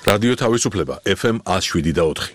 რადიო თავისუფლება FM 107.4.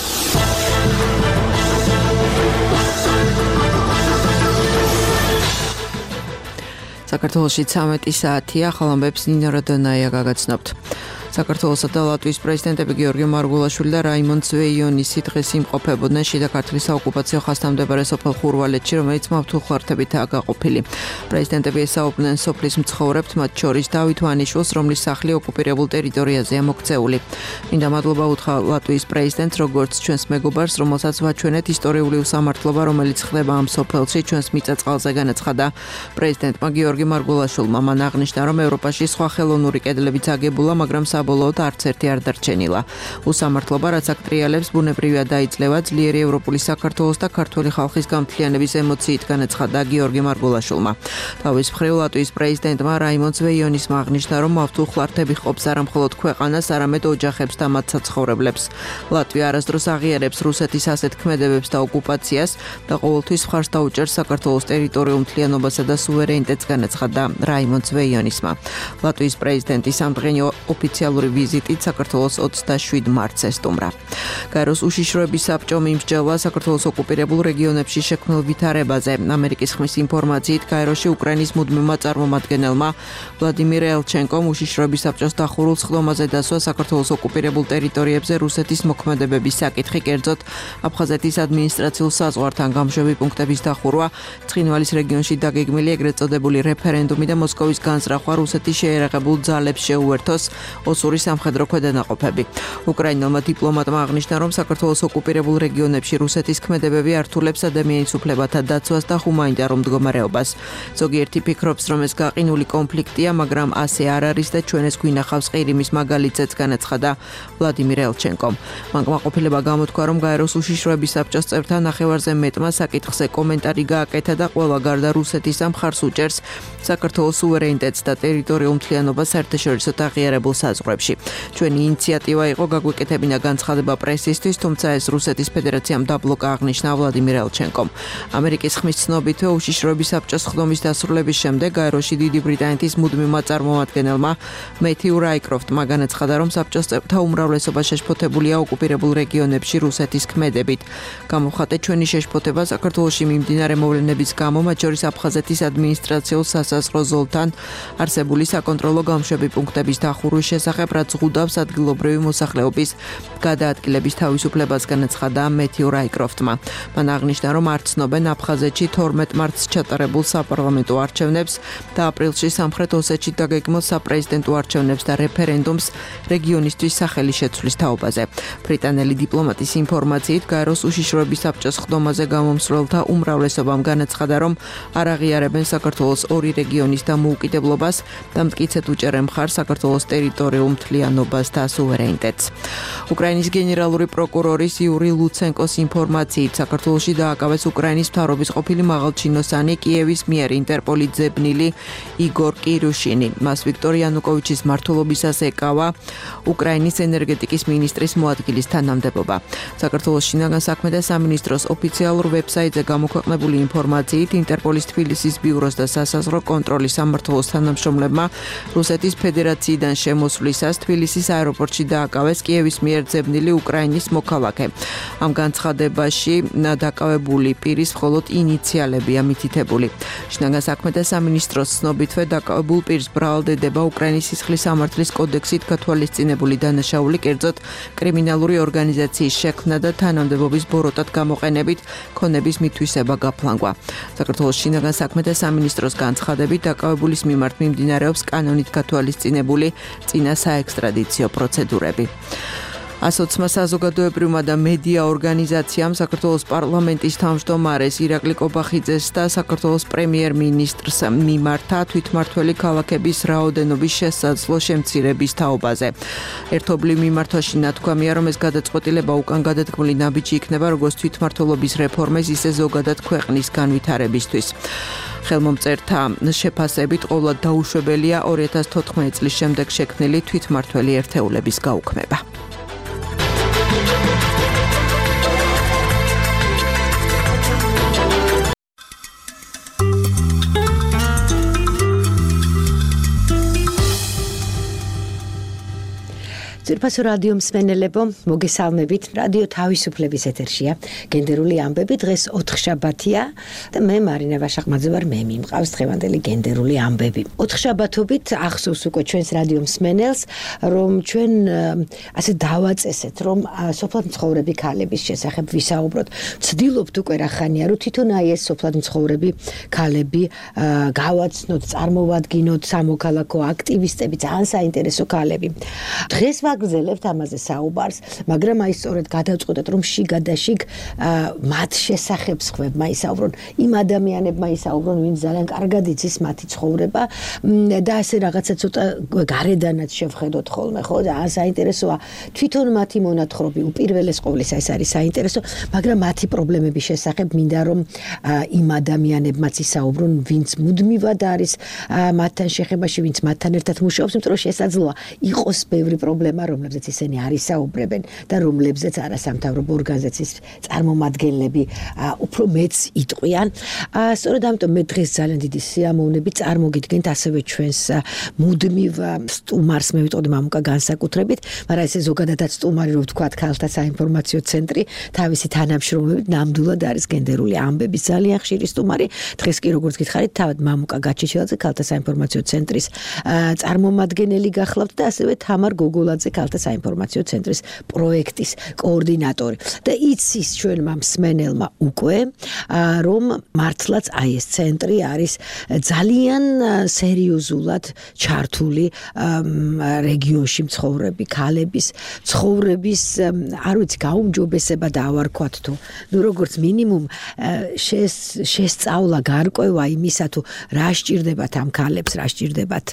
საქართველოში 13 საათია, ხალხებს ნინო რადონაია გაგაცნობთ. საქართველოსა და ლატვიის პრეზიდენტები გიორგი მარგულაშვილი და რაიმონ ძვეიონისი დღეს იმყოფებოდნენ შიდა ქართლის საოკუპაციო ხაზთამდებარე სოფელ ხურვალეთში, რომელიც მავთულხლართებითაა გაყოფილი. პრეზიდენტები ესაუბრნენ სოფლის მცხოვრებთ, მათ შორის დავით ვანიშვილს, რომლის სახლი ოკუპირებულ ტერიტორიაზეა მოქცეული. მინდა მადლობა უთხრა ლატვიის პრეზიდენტს, როგორც ჩვენს მეგობარს, რომელსაც ვაჩვენეთ ისტორიული უსამართლობა, რომელიც ხდება ამ სოფელში, ჩვენს მიწა-წყალზე განაცხადა პრეზიდენტმა გიორგი მარგულაშვილმა. მან აღნიშნა, რომ ევროპაში სხვა ხელოვნური კედლებიც აგებულა, მაგრამ საბოლოოდ არც ერთი არ დარჩენილა. უსამართლობა, რაც აქ ტრიალებს, ბუნებრივია დაიძლევა, ძლიერი ევროპული საქართველოს და ქართული ხალხის გამთლიანების ემოციით განაცხადა გიორგი მარგულაშვილმა. თავის მხრივ ლატვიის პრეზიდენტმა რაიმონ ძვეიონისმა აღნიშნა, რომ მავთულხლართები ჰყოფს არა მხოლოდ ქვეყანას, არამედ ოჯახებს და მათ საცხოვრებლებს. ლატვია არასდროს აღიარებს რუსეთის ასეთ ქმედებებს და ოკუპაციას და ყოველთვის მხარს დაუჭერს საქართველოს ტერიტორიულ მთლიანობასა და სუვერენიტეტს, განაცხადა რაიმონ ძვეიონისმა. ლატვიის პრეზიდენტის ამდღენი ოფიციალური ვიზიტით საქართველოს 27 მარტს ესტუმრა. გაეროს უშიშროების საბჭო მიმსჯელვა საქართველოს ოკუპირებულ რეგიონებში შექმნილ ვითარებაზე. ამერიკის ხმის ინფორმაციით, გაეროში უკრაინის მუდმივმა წარმომადგენელმა ვლადიმირ ელჩენკომ უშიშროების საბჭოს დახურულ სხდომაზე დასვა საქართველოს ოკუპირებულ ტერიტორიებზე რუსეთის მოქმედებების საკითხი, კერძოდ აფხაზეთის ადმინისტრაციულ საზღვართან გამშვები პუნქტების დახურვა, ცხინვალის რეგიონში დაგეგმილი ეგრეთ წოდებული რეფერენდუმი და მოსკოვის განზრახვა რუსეთის შეერაღებულ ძალებს შეუერთოს ოსური სამხედრო ქვედანაყოფები. უკრაინელმა დიპლომატმა აღნიშნა, რომ საქართველოს ოკუპირებულ რეგიონებში რუსეთის ქმედებები ართულებს ადამიანის უფლებათა დაცვას და ჰუმანიტარულ მდგომარეობას. ზოგიერთი ფიქრობს, რომ ეს გაყინული კონფლიქტია, მაგრამ ასე არ არის და ჩვენ ეს გვინახავს ყირიმის მაგალითზეც, განაცხადა ვლადიმირ ელჩენკომ. მან კმაყოფილება გამოთქვა, რომ გაეროს უშიშროების საბჭოს წევრთა ნახევარზე მეტმა საკითხზე კომენტარი გააკეთა და ყველა გარდა რუსეთისა მხარს უჭერს საქართველოს სუვერენიტეტს და ტერიტორიულ მთლიანობას საერთაშორისო აღიარებულ საზღვრებში. ჩვენი ინიციატივა იყო გაგვეკეთებინა განცხადება პრესისთვის, თუმცა ეს რუსეთის ფედერაციამ დაბლოკა, აღნიშნა ვლადიმირ ელჩენკომ. ამერიკის ხმის ცნობითვე უშიშროების საბჭოს ხდომის დასრულების შემდეგ გაეროში დიდი ბრიტანეთის მუდმივმა წარმომადგენელმა მეთიუ რაიკროფტმა განაცხადა, რომ საბჭოს წევრთა უმრავლესობა შეშფოთებულია ოკუპირებულ რეგიონებში რუსეთის ქმედებით. გამოხატეთ ჩვენი შეშფოთება საქართველოში მიმდინარე მოვლენების გამო, მათ შორის აფხაზეთის ადმინისტრაციულ სასაზღვრო ზოლთან არსებული საკონტროლო გამშვები პუნქტების დახურვის შესახებ, რაც ზღუდავს ადგილობრივი მოსახლეობის გადაადგილების თავისუფლებას, განაცხადა მეთიუ რაიკროფტმა. მან აღნიშნა, რომ არ ცნობენ აფხაზეთში 12 მარტს ჩატარებულ საპარლამენტო არჩევნებს და აპრილში სამხრეთ ოსეთში დაგეგმილ საპრეზიდენტო არჩევნებს და რეფერენდუმს რეგიონისთვის სახელი შეცვლის თაობაზე. ბრიტანელი დიპლომატის ინფორმაციით, გაეროს უშიშროების საბჭოს ხდომაზე გამომსვლელთა უმრავლესობამ განაცხადა, რომ არ აღიარებენ საქართველოს ორი რეგიონის დამოუკიდებლობას და მტკიცედ უჭერენ მხარს საქართველოს ტერიტორიულ მთლიანობას და სუვერენიტეტს. უკრაინის გენერალური პროკურორის იური ლუცენკოს ინფორმაციით, საქართველოში დააკავეს უკრაინის მთავრობის ყოფილი მაღალჩინოსანი, კიევის მიერ ინტერპოლის ძებნილი იგორ კირუშინი. მას ვიქტორ იანუკოვიჩის მმართველობისას ეკავა უკრაინის ენერგეტიკის მინისტრის მოადგილის თანამდებობა. საქართველოს შინაგან საქმეთა სამინისტროს ოფიციალურ ვებსაიტზე გამოქვეყნებული ინფორმაციით, ინტერპოლის თბილისის ბიუროს და სასაზღვრო კონტროლის სამმართველოს თანამშრომლებმა რუსეთის ფედერაციიდან შემოსვლისას თბილისის აეროპორტში დააკავეს კიევის მიერ ძებნილი უკრაინის მოქალაქე. ამ განცხადებაში დაკავებული პირის მხოლოდ ინიციალებია მითითებული. შინაგან საქმეთა სამინისტროს ცნობითვე დაკავებულ პირს ბრალდება უკრაინის სისხლის სამართლის კოდექსით გათვალისწინებული დანაშაული, კერძოდ კრიმინალური ორგანიზაციის შექმნა და თანამდებობის ბოროტად გამოყენებით ქონების მითვისება გაფლანგვა. საქართველოს შინაგან საქმეთა სამინისტროს განცხადებით, დაკავებულის მიმართ მიმდინარეობს კანონით გათვალისწინებული წინა საექსტრადიციო პროცედურები. 120 საზოგადოებრივმა და მედია ორგანიზაციამ საქართველოს პარლამენტის თავმჯდომარეს ირაკლი კობახიძეს და საქართველოს პრემიერ-მინისტრს მიმართა თვითმმართველი ქალაქების რაოდენობის შესაძლო შემცირების თაობაზე. ერთობლივ მიმართვაში ნათქვამია, რომ ეს გადაწყვეტილება უკან გადადგმული ნაბიჯი იქნება როგორც თვითმმართველობის რეფორმის, ისე ზოგადად ქვეყნის განვითარებისთვის. ხელმომწერთა შეფასებით ყოვლად დაუშვებელია 2014 წლის შემდეგ შექმნილი თვითმმართველი ერთეულების გაუქმება. ძვირფასო რადიო მსმენელებო, მოგესალმებით. რადიო თავისუფლების ეთერშია. გენდერული ამბები დღეს 4 შაბათია და მე მარინა ვაშაყმაძე ვარ, მე მიმყავს დღევანდელი გენდერული ამბები. 4 შაბათობით ახსოვს უკვე ჩვენს რადიო მსმენელს, რომ ჩვენ ასე დავაწესეთ, რომ სოფლად მცხოვრები ქალების შესახებ ვისაუბროთ. ვცდილობთ უკვე რა ხანია, რომ თვითონ აი ეს სოფლად მცხოვრები ქალები გავაცნოთ, წარმოვადგინოთ სამოქალაქო აქტივისტები, ძალიან საინტერესო ქალები. დღეს ვაგრძელებთ ამაზე საუბარს, მაგრამ აი სწორედ გადავწყვეტეთ, რომ შიგადაშიგ მათ შესახებ სხვებმა ისაუბრონ, იმ ადამიანებმა ისაუბრონ, ვინც ძალიან კარგად იცის მათი ცხოვრება და ასე რაღაცა ცოტა გარედანაც შევხედოთ ხოლმე, ხო? ძალიან საინტერესოა თვითონ მათი მონათხრობი, უპირველეს ყოვლისა ეს არის საინტერესო, მაგრამ მათი პრობლემების შესახებ მინდა რომ იმ ადამიანებმაც ისაუბრონ, ვინც მუდმივად არის მათთან შეხებაში, ვინც მათთან ერთად მუშაობს, იმიტომ რომ შესაძლოა იყოს ბევრი პრობლემა, რომლებზეც ისინი არ ისაუბრებენ და რომლებზეც არასამთავრობო ორგანიზაციის წარმომადგენლები უფრო მეც იტყვიან. სწორედ ამიტომ მე დღეს ძალიან დიდი სიამოვნებით წარმოგიდგენთ ასევე ჩვენს მუდმივ სტუმარს, მე ვიტყოდი მამუკა განსაკუთრებით, მაგრამ ესე ზოგადადაც სტუმარი რო ვთქვათ, ქალთა საინფორმაციო ცენტრი თავისი თანამშრომლობით ნამდვილად არის გენდერული ამბების ძალიან ხშირი სტუმარი. დღეს კი როგორც გითხარით, თავად მამუკა გაჩეჩილაძე ქალთა საინფორმაციო ცენტრის წარმომადგენელი გახლავთ და ასევე თამარ გოგოლაძე ქალთა საინფორმაციო ცენტრის პროექტის კოორდინატორი. და იცის ჩვენმა მსმენელმა უკვე, რომ მართლაც აი ეს ცენტრი არის ძალიან სერიოზულად ჩართული რეგიონში მცხოვრები ქალების ცხოვრების, არ ვიცი, გაუმჯობესება დავარქვათ თუ, ნუ როგორც მინიმუმ შესწავლა, გარკვევა იმისა თუ რა სჭირდებათ ამ ქალებს, რა სჭირდებათ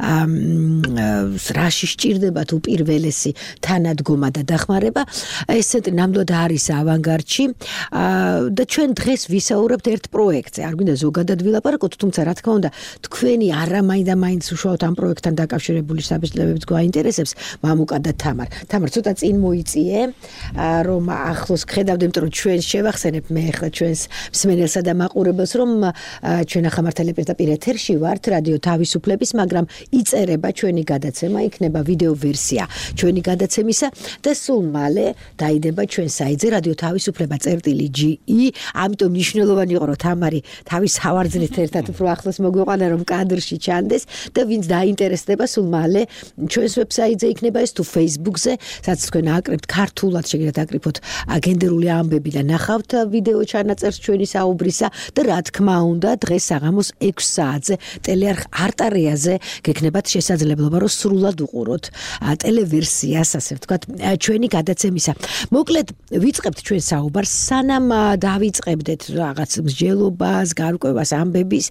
რაში სჭირდებათ უპირველესი თანადგომა და დახმარება. ეს ცენტრი ნამდვილად არის ავანგარდში და ჩვენ დღეს ვისაუბრებთ ერთ პროექტზე. არ გვინდა ზოგადად ვილაპარაკოთ, თუმცა რა თქმა უნდა, თქვენი არამაინც უშუალოდ ამ პროექტთან დაკავშირებული საბჭოებიც გვაინტერესებს, მამუკა და თამარ. თამარ, ცოტა წინ მოიწიე, რომ ახლოს გხედავდე, იმიტომ რომ ჩვენ შევახსენებ მე ახლა ჩვენს მსმენელსა და მაყურებელს, რომ ჩვენ ახლა მართალია პირდაპირ ეთერში ვართ რადიო თავისუფლების, მაგრამ იწერება ჩვენი გადაცემა, იქნება ვიდეო ვერსია ჩვენი გადაცემისა და სულ მალე დაიდება ჩვენ საიტზე რადიო თავისუფლება.ge. ამიტომ მნიშვნელოვანი იყო, რომ თამარი თავის სავარძლით ერთად უფრო ახლოს მოგვიყვანა, რომ კადრში ჩანდეს და ვინც დაინტერესდება, სულ მალე ჩვენს ვებსაიტზე იქნება ეს თუ Facebook-ზე, სადაც თქვენ აკრებთ ქართულად, შეგიძლიათ აკრიფოთ გენდერული ამბები და ნახავთ ვიდეო ჩანაწერს ჩვენი საუბრისა და რა თქმა უნდა, დღეს საღამოს 6 საათზე ტელეარხ არტარიაზე გექნებათ შესაძლებლობა, რომ სრულად უყუროთ ტელევერსიას, ასე ვთქვათ, ჩვენი გადაცემისა. მოკლედ ვიწყებთ ჩვენ საუბარს, სანამ დავიწყებდეთ რაღაც მსჯელობას, გარკვევას, ამბების,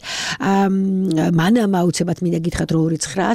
მანამ აუცილებლად მინდა გითხრათ, რომ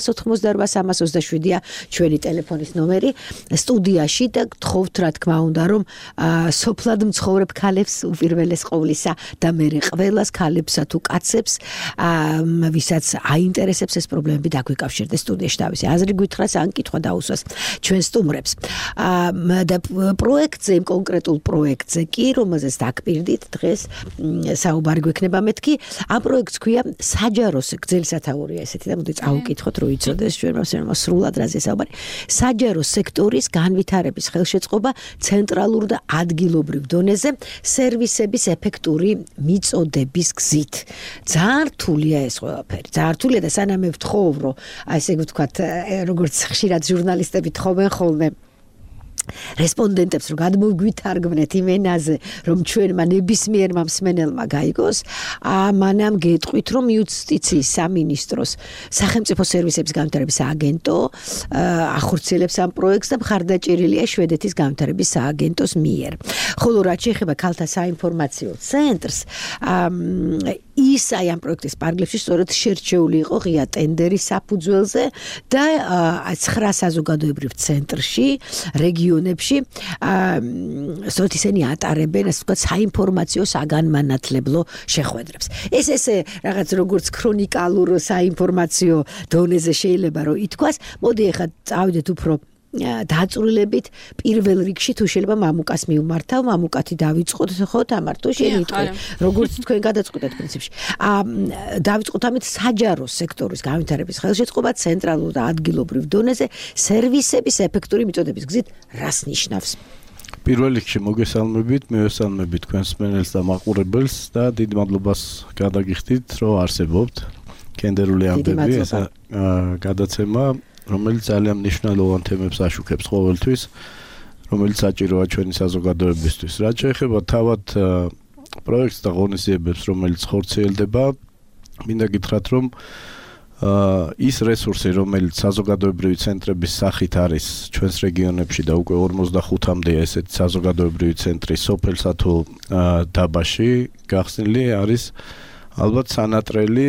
2988327-ია ჩვენი ტელეფონის ნომერი სტუდიაში და გთხოვთ, რა თქმა უნდა, რომ სოფლად მცხოვრებ ქალებს უპირველეს ყოვლისა და მერე ყველას ქალებსა თუ კაცებს, ვისაც აინტერესებს ეს პრობლემები, დაგვიკავშირდეს სტუდიაში თავისი აზრი გითხრას ან კითხვა დაუსვას ჩვენ სტუმრებს. და პროექტზე, იმ კონკრეტულ პროექტზე კი, რომელზეც დაგპირდით დღეს საუბარი გვექნება მეთქი, ამ პროექტს ქვია საჯარო გრძელი სათაურია ესეთი და მოდი წავუკითხოთ, რომ იცოდეს ჩვენმა სრულად რაზე საუბარი. საჯარო სექტორის განვითარების ხელშეწყობა ცენტრალურ და ადგილობრივ დონეზე სერვისების ეფექტური მიწოდების გზით. ძალიან რთულია ეს ყველაფერი. ძალიან რთულია და სანამ მე ვთხოვ, რომ აი ესე ვთქვათ, როგორც ხშირად ჟურნალისტები თხოვენ ხოლმე რესპონდენტებს, რომ გადმოგვითარგმნეთ იმ ენაზე, რომ ჩვენმა ნებისმიერმა მსმენელმა გაიგოს, მანამ გეტყვით, რომ იუსტიციის სამინისტროს სახელმწიფო სერვისების განვითარების სააგენტო ახორციელებს ამ პროექტს და მხარდაჭერილია შვედეთის განვითარების სააგენტოს მიერ. ხოლო რაც შეეხება ქალთა საინფორმაციო ცენტრს, ის აი ამ პროექტის პარგლებში სწორედ შერჩეული იყო ღია ტენდერის საფუძველზე და 9 საზოგადოებრივ ცენტრში, რეგიონებში, სწორედ ისინი ატარებენ, ასე ვთქვათ, საინფორმაციო საგანმანათლებლო შეხვედრებს. ეს ესე რაღაც როგორც ქრონიკალურ საინფორმაციო დონეზე შეიძლება რომ ითქვას. მოდი ახლა წავიდეთ უფრო დაწვრილებით პირველ რიგში თუ შეიძლება მამუკას მიუმართავ, მამუკათი დავიწყოთ ხო თამარ თუ შენიტყვი, როგორც თქვენ გადაწყვეტეთ პრინციპში. დავიწყოთ ამით საჯარო სექტორის განვითარების ხელშეწყობა ცენტრალურ და ადგილობრივ დონეზე სერვისების ეფექტური მიწოდების გზით რას ნიშნავს? პირველ რიგში მოგესალმებით, მივესალმებით თქვენს მსმენელს და მაყურებელს და დიდ მადლობას გადაგიხდით, რომ არსებობთ გენდერული ამბები, ეს გადაცემა, რომელიც ძალიან მნიშვნელოვან თემებს აშუქებს ყოველთვის, რომელიც საჭიროა ჩვენი საზოგადოებისთვის. რაც შეეხება თავად პროექტს და ღონისძიებებს, რომელიც ხორციელდება, მინდა გითხრათ, რომ ის რესურსი, რომელიც საზოგადოებრივი ცენტრების სახით არის ჩვენს რეგიონებში და უკვე 45-მდეა ესეთი საზოგადოებრივი ცენტრი სოფელსა თუ დაბაში გახსნილი არის ალბათ სანატრელი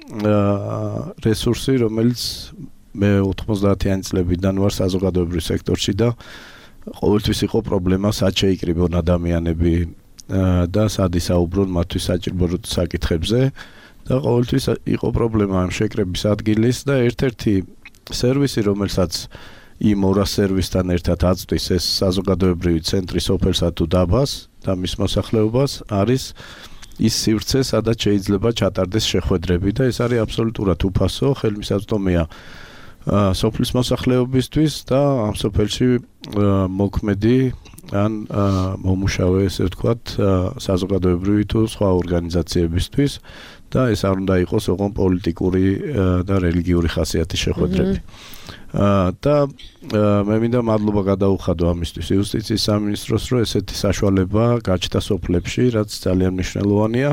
რესურსი, რომელიც მე 90-იანი წლებიდან ვარ საზოგადოებრივ სექტორში და ყოველთვის იყო პრობლემა სად შეიკრიბონ ადამიანები და სად ისაუბრონ მათთვის საჭირო საკითხებზე და ყოველთვის იყო პრობლემა ამ შეკრების ადგილის და ერთ-ერთი სერვისი, რომელსაც იმ 200 სერვისთან ერთად აწვდის ეს საზოგადოებრივი ცენტრი სოფელსა თუ დაბას და მის მოსახლეობას არის ის სივრცე, სადაც შეიძლება ჩატარდეს შეხვედრები და ეს არის აბსოლუტურად უფასო, ხელმისაწვდომია სოფლის მოსახლეობისთვის და ამ სოფელში მოქმედი ან მომუშავე, ესე ვთქვათ, საზოგადოებრივი თუ სხვა ორგანიზაციებისთვის და ეს არ უნდა იყოს ოღონდ პოლიტიკური და რელიგიური ხასიათის შეხვედრები. და მე მინდა მადლობა გადაუხადო ამისთვის იუსტიციის სამინისტროს, რომ ესეთი საშუალება გაჩნდა სოფლებში, რაც ძალიან მნიშვნელოვანია.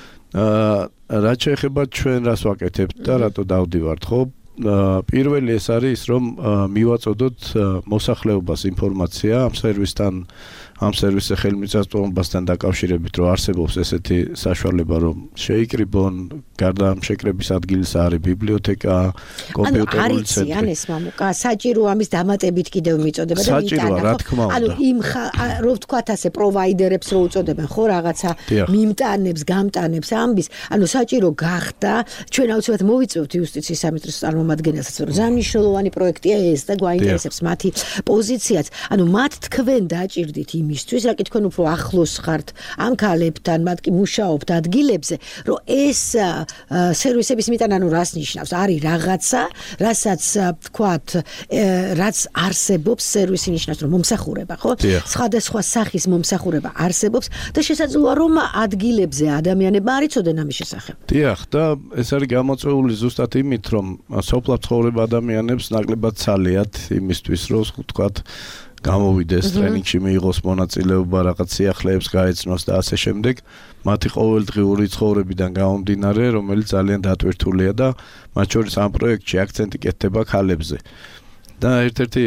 რაც შეეხება ჩვენ რას ვაკეთებთ და რატო დავდივართ, ხო? პირველი ეს არის, რომ მივაწოდოთ მოსახლეობას ინფორმაცია ამ სერვისზე ხელმისაწვდომობასთან დაკავშირებით, რომ არსებობს ესეთი საშუალება, რომ შეიკრიბონ, გარდა ამ შეკრების ადგილის არის ბიბლიოთეკა, კომპიუტერული ცენტრი. ან ეს მამუკა, საჭირო ამის დამატებით კიდევ მიწოდება და საჭიროა, რა თქმა უნდა. ანუ იმ რო ვთქვათ ასე პროვაიდერებს რო უწოდებენ, ხო, რაღაცა მიმტანებს, გამტანებს ამბის, ანუ საჭირო გახდა, ჩვენ აუცილებლად მოვიწევთ იუსტიციის სამინისტროს წარმომადგენელსაც, რომ ზამნიშნულოვანი პროექტია ეს და გვაინტერესებს მათი პოზიციაც. ანუ მათ თქვენ დაჭირდით იმისთვის, რა კი თქვენ უფრო ახლოს ხართ ამ ქალებთან, მათ კი მუშაობთ ადგილებზე, რომ ეს სერვისების მიტანა ანუ რას ნიშნავს? არის რაღაცა, რასაც ვთქვათ, რაც არსებობს, სერვისი ნიშნავს, რომ მომსახურება, ხო? სხვადასხვა სახის მომსახურება არსებობს და შესაძლოა რომ ადგილებზე ადამიანებმა არ იცოდნენ ამის შესახებ. დიახ, და ეს არის გამოწვეული ზუსტად იმით, რომ სოფლად ცხოვრებ ადამიანებს ნაკლებად ცალიათ იმისთვის, რომ ვთქვათ, გამოვიდეს ტრენინგში, მიიღოს მონაწილეობა, რაღაც სიახლეებს გაეცნოს და ასე შემდეგ. მათი ყოველდღიური ცხოვრებიდან გამომდინარე, რომელიც ძალიან დატვირთულია და მათ შორის ამ პროექტში აქცენტი კეთდება ქალებზე. და ერთ-ერთი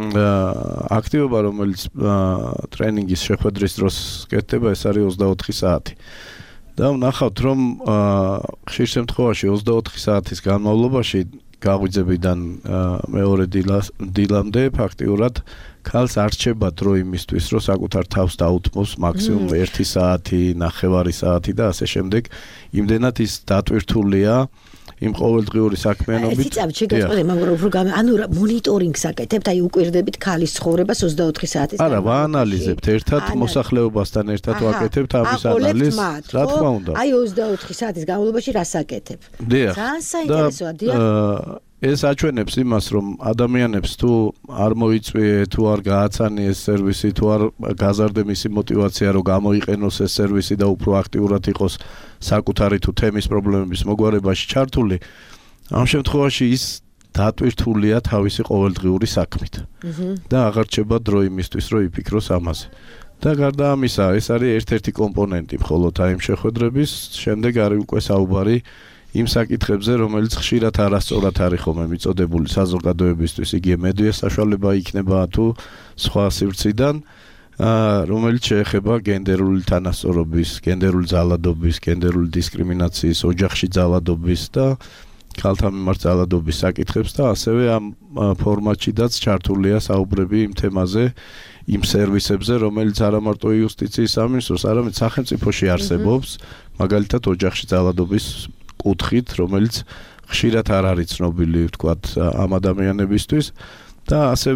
აქტივობა, რომელიც ტრენინგის შეხვედრის დროს კეთდება, ეს არის 24 საათი. და ვნახავთ, რომ ხშირ შემთხვევაში 24 საათის განმავლობაში გაღვიძებიდან მეორე დილამდე ფაქტიურად ქალს არ რჩება დრო იმისთვის, რომ საკუთარ თავს დაუთმოს მაქსიმუმ 1 საათი, 9 საათი და ასე შემდეგ. იმდენად ის დატვირთულია იმ ყოველდღიური საქმიანობით. ციცაბ შეგაწყვეტე, მაგრამ ანუ მონიტორინგს აკეთებთ, აი უკვირდებით ქალის ცხოვრებას 24 საათის. არა, ვაანალიზებთ ერთად მოსახლეობასთან ერთად ვაკეთებთ ამის ანალიზს, რა თქმა უნდა. აი 24 საათის განმავლობაში რას აკეთებ? ძალიან საინტერესოა, დიახ. ეს აჩვენებს იმას, რომ ადამიანებს თუ არ მოიწვიე, თუ არ გააცანიეს სერვისი, თუ არ გაზარდე მისი мотиваცია, რომ გამოიყენოს ეს სერვისი და უფრო აქტიურად იყოს საკუთარი თუ თემის პრობლემების მოგვარებაში ჩართული, ამ შემთხვევაში ის დატვირთულია თავისი ყოველდღიური საქმით. და აღარ რჩება დრო იმისთვის, რომ იფიქროს ამაზე. და გარდა ამისა, ეს არის ერთ-ერთი კომპონენტი მხოლოდ ამ შეხვედრების, შემდეგ არის უკვე საუბარი იმ საკითხებზე, რომელიც ხშირად არასწორად არის ხოლმე მიწოდებული საზოგადოებისთვის, იგივე მედიას საშუალება იქნება თუ სხვა სივრციდან, რომელიც შეეხება გენდერული თანასწორობის, გენდერული ძალადობის, გენდერული დისკრიმინაციის, ოჯახში ძალადობის და ქალთა მიმართ ძალადობის საკითხებს და ასევე ამ ფორმატშიდაც ჩართულია საუბრები იმ თემაზე, იმ სერვისებზე, რომელიც არა მარტო იუსტიციის სამინისტროს, არამედ სახელმწიფოში არსებობს, მაგალითად ოჯახში ძალადობის კუთხით, რომელიც ხშირად არ არის ცნობილი, ვთქვათ, ამ ადამიანებისთვის და ასევე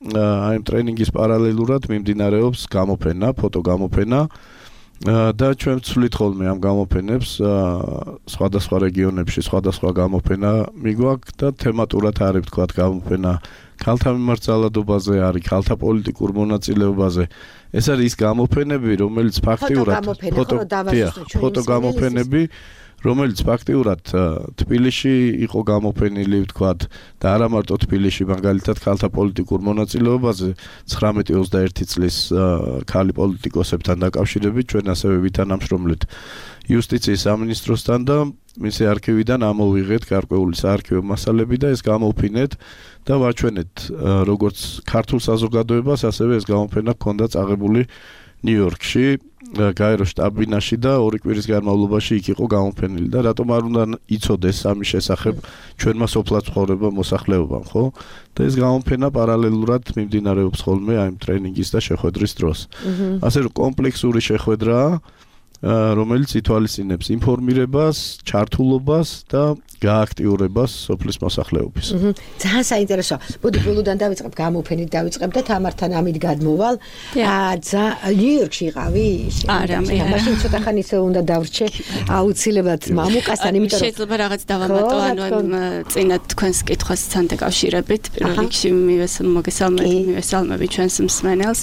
აი ტრენინგის პარალელურად მიმდინარეობს გამოფენა, ფოტოგამოფენა და ჩვენ ვცვლით ხოლმე ამ გამოფენებს სხვადასხვა რეგიონებში, სხვადასხვა გამოფენა მიგვაქვს და თემატურად არის თქვა გამოფენა ქალთა მიმართულებაზე, არის ქალთა პოლიტიკურ მონაწილეობაზე. ეს არის ის გამოფენები, რომელიც ფაქტიურად ფოტოგამოფენები, რომელიც ფაქტიურად თბილისში იყო გამოფენილი, ვთქვათ, და არა მარტო თბილისში, მაგალითად ქალთა პოლიტიკურ მონაწილეობაზე 19-21 წლის ქალი პოლიტიკოსებთან დაკავშირებით ჩვენ ასევე ვითანამშრომლეთ იუსტიციის სამინისტროსთან და მისი არქივიდან ამოვიღეთ გარკვეული საარქივო მასალები და ეს გამოვფინეთ და ვაჩვენეთ როგორც ქართულ საზოგადოებას, ასევე ეს გამოფენა ჰქონდა წაღებული ნიუ-იორკში, გაერო შტაბ-ბინაში და 2 კვირის განმავლობაში იქ იყო გამოფენილი და რატომ არ უნდა იცოდეს ამის შესახებ ჩვენმა სოფლად ცხოვრება მოსახლეობამ, ხო? და ეს გამოფენა პარალელურად მიმდინარეობს ხოლმე აი ტრენინგის და შეხვედრის დროს. ასე რომ კომპლექსური შეხვედრაა, რომელიც ითვალისწინებს ინფორმირებას, ჩართულობას და გააქტიურებას სოფლის მოსახლეობის. ძალიან საინტერესოა. მოდი ბოლოდან დავიწყებ, გამოფენით დავიწყებ და თამართან ამით გადმოვალ. ნიუ-იორკში იყავი? არა, მე არა. მაშინ ცოტა ხანი ისე უნდა დავრჩე აუცილებლად მამუკასთან, იმიტომ რომ შეიძლება რაღაც დავამატო, ანუ წინა თქვენს კითხვასთან დაკავშირებით, პირველ რიგში მოგესალმებით ჩვენს მსმენელს.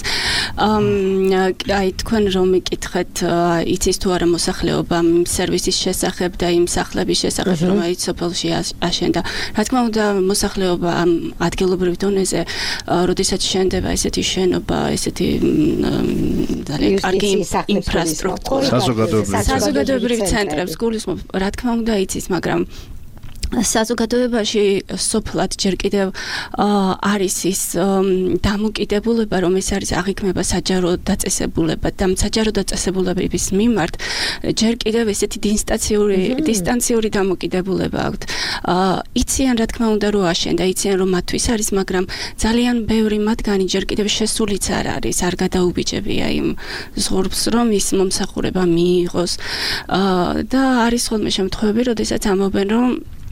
აი თქვენ რომ მიკითხეთ, იცის თუ არა მოსახლეობა სერვისის შესახებ და იმ სახლების შესახებ, რომელიც სოფელში აშენდა. რა თქმა უნდა, მოსახლეობა ამ ადგილობრივ დონეზე, როდესაც შენდება ესეთი შენობა, ესეთი ძალიან კარგი ინფრასტრუქტურა, საზოგადოებრივი ცენტრებს გულისხმობ, რა თქმა უნდა იცის, მაგრამ საზოგადოებაში სოფლად ჯერ კიდევ არის ის დამოკიდებულება, რომ ეს არის აღიქმება საჯარო დაწესებულება და საჯარო დაწესებულების მიმართ ჯერ კიდევ ესეთი დისტანციური დამოკიდებულება აქვთ. იციან რა თქმა უნდა რომ აშენდა, იციან რომ მათთვის არის, მაგრამ ძალიან ბევრი მათგანი ჯერ კიდევ შესულიც არ არის, არ გადაუბიჭებია იმ ზღურბს, რომ ის მომსახურება მიიღოს. და არის ხოლმე შემთხვევები, როდესაც ამბობენ, რომ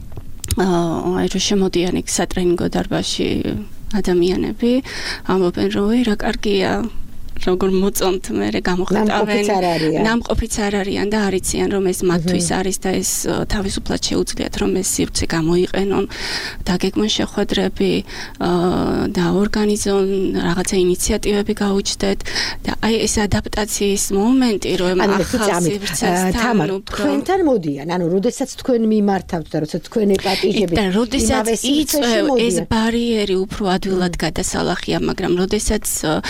აი რომ შემოდიან იქ სატრენინგო დარბაზში ადამიანები, ამბობენ რომ რა კარგია, როგორ მოწონთ მე გამოხატავენ, ნამყოფიც არ არიან და არიციან რომ ეს მათთვის არის და ეს თავისუფლად შეუძლიათ რომ ეს სივრცე გამოიყენონ, დაგეგმონ შეხვედრები და ორგანიზონ რაღაცა ინიციატივები გაუჩნდეთ და აი ეს ადაპტაციის მომენტი რომ ახალ სივრცესთან თქვენთან მოდიან, ანუ როდესაც თქვენ მიმართავთ და როდესაც თქვენ ეპატიჟებით და როდესაც იწევ ეს ბარიერი უფრო ადვილად გადასალახია, მაგრამ როდესაც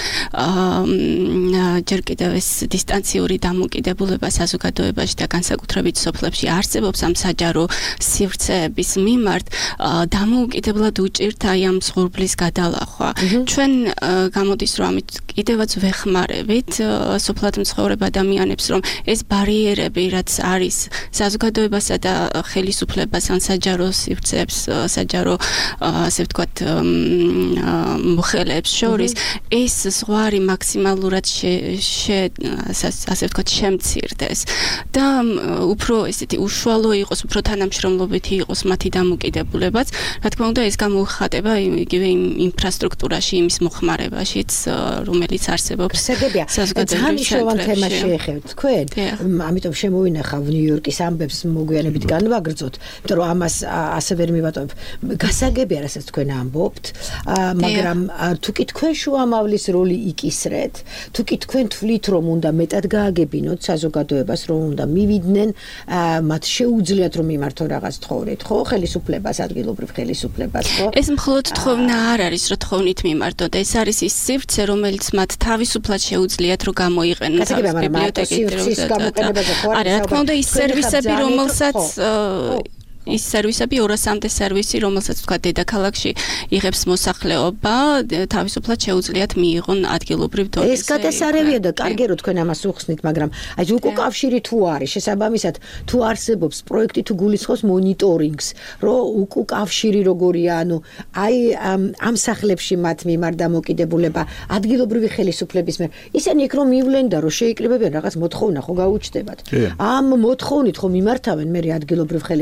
ჯერ კიდევ ეს დისტანციური დამოკიდებულება საზოგადოებაში და განსაკუთრებით სოფლებში არსებობს ამ საჯარო სივრცეების მიმართ, დამოუკიდებლად უჭირთ აი ამ ზღურბლის გადალახვა. ჩვენ გამოდის რომ ამით კიდევაც ვეხმარებით სოფლად მცხოვრებ ადამიანებს, რომ ეს ბარიერები, რაც არის საზოგადოებასა და ხელისუფლებას ან საჯარო სივრცეებს, საჯარო ასე ვთქვათ მოხელეებს შორის, ეს ზღვარი მაქსიმალურად ასე ვთქვათ შემცირდეს და უფრო ესეთი უშუალო იყოს, უფრო თანამშრომლობითი იყოს მათი დამოკიდებულებაც. რა თქმა უნდა, ეს გამოიხატება იგივე ინფრასტრუქტურაში, იმის მოხმარებაშიც, რომელიც არსებობს საზოგადოებრივ ცენტრებში. შეეხებთ თქვენ, ამიტომ შემოვინახავ ნიუ-იორკის ამბებს მოგვიანებით განვაგრძოთ, იმიტომ რომ ამას ასე ვერ მივატოვებ. გასაგებია, რასაც თქვენ ამბობთ, მაგრამ თუ კი თქვენ შუამავლის როლი იკისრეთ, თუ კი თქვენ თვლით რომ უნდა მეტად გააგებინოთ საზოგადოებას, რომ უნდა მივიდნენ, მათ შეუძლიათ რომ მიმართონ რაღაც თხოვნით, ხო, ხელისუფლებას, ადგილობრივ ხელისუფლებას, ხო? ეს მხოლოდ თხოვნა არ არის, რომ თხოვნით მიმართონ, ეს არის ის სივრცე, რომელიც მათ თავისუფლად შეუძლიათ რომ გამოიყენონ თავის ბიბლიოთეკით. არა, რა თქმა უნდა, ის სერვისები, რომელსაც ის სერვისები 200-მდე სერვისი, რომელსაც თქვა დედაქალაქში იღებს მოსახლეობა, თავისუფლად შეუძლიათ მიიღონ ადგილობრივ დონეზე. ეს გადასარევია და კარგი რომ თქვენ ამას უხსნით, მაგრამ აი უკუკავშირი თუ არის, შესაბამისად თუ არსებობს პროექტი თუ გულისხმობს მონიტორინგს, რომ უკუკავშირი როგორია, ანუ აი ამ სახლებში მათ მიმართ დამოკიდებულება ადგილობრივი ხელისუფლების მიერ, ისინი იქ რომ მივლენ და რომ შეიკრიბებიან რაღაც მოთხოვნა ხო გაუჩნდებათ. ამ მოთხოვნით ხო მიმართავენ მე ადგილობრივ ხელისუფლებას.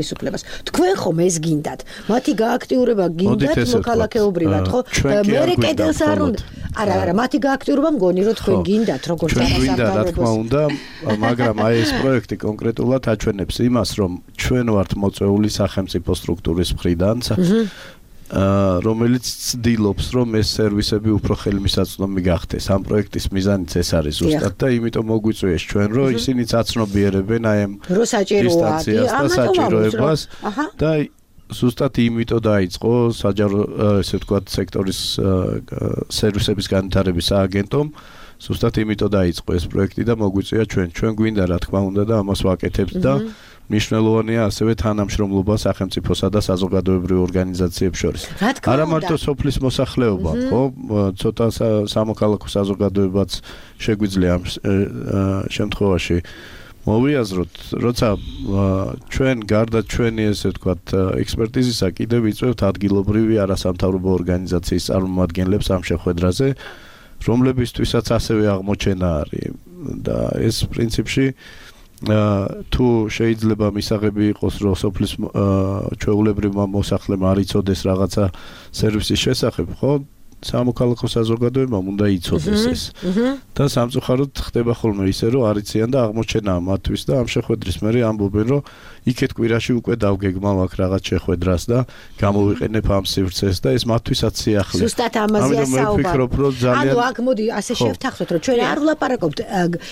თქვენ ხომ ეს გინდათ მათი გააქტიურება გინდათ მოქალაქეობრივად ხო მე კედელს არ უნდა არა მათი გააქტიურება მგონი რომ თქვენ გინდათ როგორც არასამთავრობო რა თქმა უნდა მაგრამ აი ეს პროექტი კონკრეტულად აჩვენებს იმას რომ ჩვენ ვართ მოწვეული სახელმწიფო სტრუქტურის მხრიდან რომელიც ცდილობს რომ ეს სერვისები უფრო ხელმისაწვდომი გახდეს. ამ პროექტის მიზანიც ეს არის ზუსტად და იმიტომ მოგვიწვიეს ჩვენ რომ ისინი წაცნობიერებენ აი ამ დისტანციას და საჭიროებას და ზუსტად იმიტომ დაიწყო საჯარო ესე ვთქვათ სექტორის სერვისების განვითარების სააგენტომ ზუსტად იმიტომ დაიწყო ეს პროექტი და მოგვიწვია ჩვენ გვინდა რა თქმა უნდა და ამას ვაკეთებთ და მნიშვნელოვანია ასევე თანამშრომლობა სახელმწიფოსა და საზოგადოებრივ ორგანიზაციებს შორის. არა მარტო სოფლის მოსახლეობა, ხო? ცოტა სამოქალაქო საზოგადოებაც შეგვიძლია ამ შემთხვევაში მოვიაზროთ, როცა ჩვენ გარდა ჩვენი ესე ვთქვათ ექსპერტიზისა კიდევ ვიწვევთ ადგილობრივი არასამთავრობო ორგანიზაციის წარმომადგენლებს ამ შეხვედრაზე, რომლებისთვისაც ასევე აღმოჩენა არის და ეს პრინციპში თუ შეიძლება მისაღები იყოს რომ სოფლის ჩვეულებრივმა მოსახლემ არ იცოდეს რაღაცა სერვისის შესახებ, ხო? სამოქალაქო საზოგადოებამ უნდა იცოდეს ეს. და სამწუხაროდ ხდება ხოლმე ისე რომ არ იციან და აღმოჩენაა მათთვის და ამ შეხვედრის მერე ამბობენ რომ იქეთ კვირაში უკვე დავგეგმავ აქ რაღაც შეხვედრას და გამოვიყენებ ამ სივრცეს და ეს მათთვისაც სიახლე. ზუსტად ამაზეა საუბარი. ანუ აქ მოდი ასე შევთანხმდეთ რომ ჩვენ არ ვლაპარაკობთ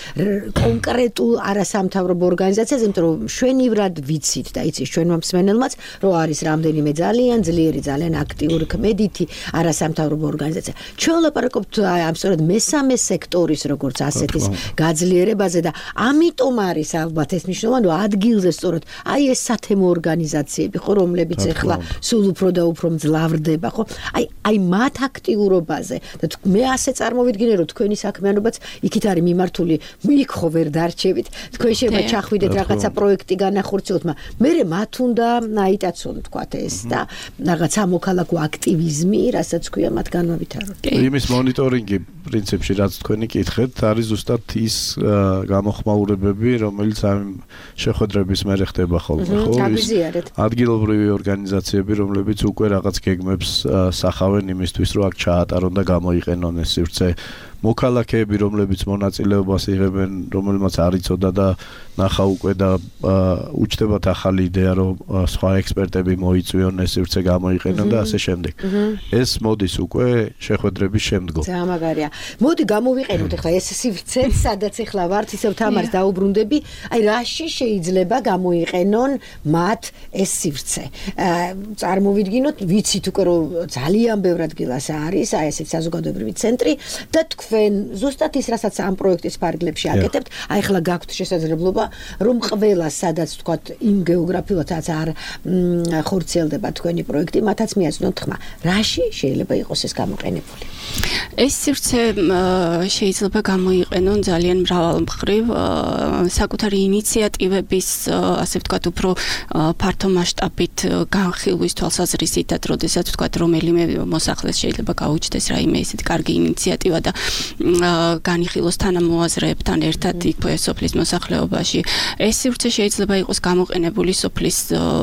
კონკრეტულ არასამთავრობო ორგანიზაციაზე, იმიტომ რომ შვენივრად ვიცით და იცის ჩვენმა მსმენელმაც რომ არის რამდენიმე ძალიან ძლიერი, ძალიან აქტიური ქმედითი არასამთავრობო ორგანიზაცია. ჩვენ ვლაპარაკობთ ამ სწორედ მესამე სექტორის როგორც ასეთის გაძლიერებაზე და ამიტომ არის ალბათ ეს მნიშვნელოვანი რომ ადგილზე სწორედ აი ეს სათემო ორგანიზაციები ხო რომლებიც ახლა სულ უფრო და უფრო მძლავრდება ხო აი მათ აქტიურობაზე და მე ასე წარმოვიდგინე რომ თქვენი საქმიანობაც იქით არის მიმართული იქ ხო ვერ დარჩებით თქვენ შეიძლება ჩახვიდეთ რაღაცა პროექტი განახორციელოთ მე მათ უნდა აიტაცონ თქვათ ეს და რაღაცა მოქალაქო აქტივიზმი რასაც ქვია მათ განავითაროთ იმის მონიტორინგი პრინციპში რაც თქვენი კითხეთ არის ზუსტად ის გამოხმაურებები რომელიც ამ შეხვედრების მერე ხდება ხოლმე ხო ადგილობრივი ორგანიზაციები რომლებიც უკვე რაღაც გეგმებს სახავენ იმისთვის რომ აქ ჩაატარონ და გამოიყენონ ეს სივრცე მოქალაქეები რომლებიც მონაწილეობას იღებენ რომელმაც არ იცოდა და ნახა უკვე და უჩნდებათ ახალი იდეა რომ სხვა ექსპერტები მოიწვიონ ეს სივრცე გამოიყენონ და ასე შემდეგ ეს მოდის უკვე შეხვედრების შემდგომ ძალიან მაგარია მოდი გამოვიყენოთ ახლა ეს სივრცე სადაც ახლა ვართ ისევ თამარს დაუბრუნდები აი რაში შეიძლება გამოიყენონ მათ ეს სივრცე წარმოვიდგინოთ ვიცით უკვე რომ ძალიან ბევრ ადგილას არის აი ესეთ საზოგადოებრივი ცენტრი და თქვენ ზუსტად ის რასაც ამ პროექტის ფარგლებში აკეთებთ აი ახლა გაქვთ შესაძლებლობა რომ ყველა სადაც თქვათ იმ გეოგრაფიულადაც არ ხორციელდება თქვენი პროექტი მათაც მიაწნოთ ხმა რაში შეიძლება იყოს ეს გამოყენებული ეს სივრცე შეიძლება გამოიყენონ ძალიან მრავალმხრივ საკუთარი ინიციატივების ასე ვთქვათ უფრო ფართო მასშტაბით განხილვის თვალსაზრისითაც როდესაც ვთქვათ რომელიმე მოსახლეს შეიძლება გაუჩნდეს რაიმე ისეთი კარგი ინიციატივა და განიხილოს თანამოაზრეებთან ერთად იქვე სოფლის მოსახლეობაში ეს სივრცე შეიძლება იყოს გამოყენებული სოფლის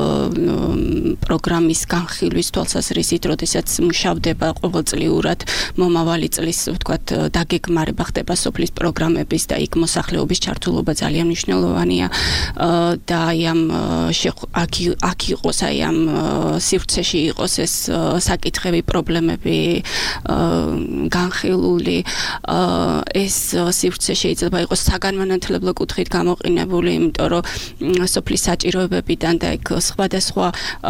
პროგრამის განხილვის თვალსაზრისით როდესაც მუშავდება ყოველწლიურად მომავალი წლის ვთქვათ დაგეგმარება ხდება სოფლის პროგრამების და იქ მოსახლეობის ჩართულობა ძალიან მნიშვნელოვანია და აი ამ აქ იყოს აი ამ სივრცეში იყოს ეს საკითხები პრობლემები განხილული ეს სივრცე შეიძლება იყოს საგანმანათლებლო კუთხით გამოყენებული იმიტომ რომ სოფლის საჭიროებებიდან და იქ სხვადასხვა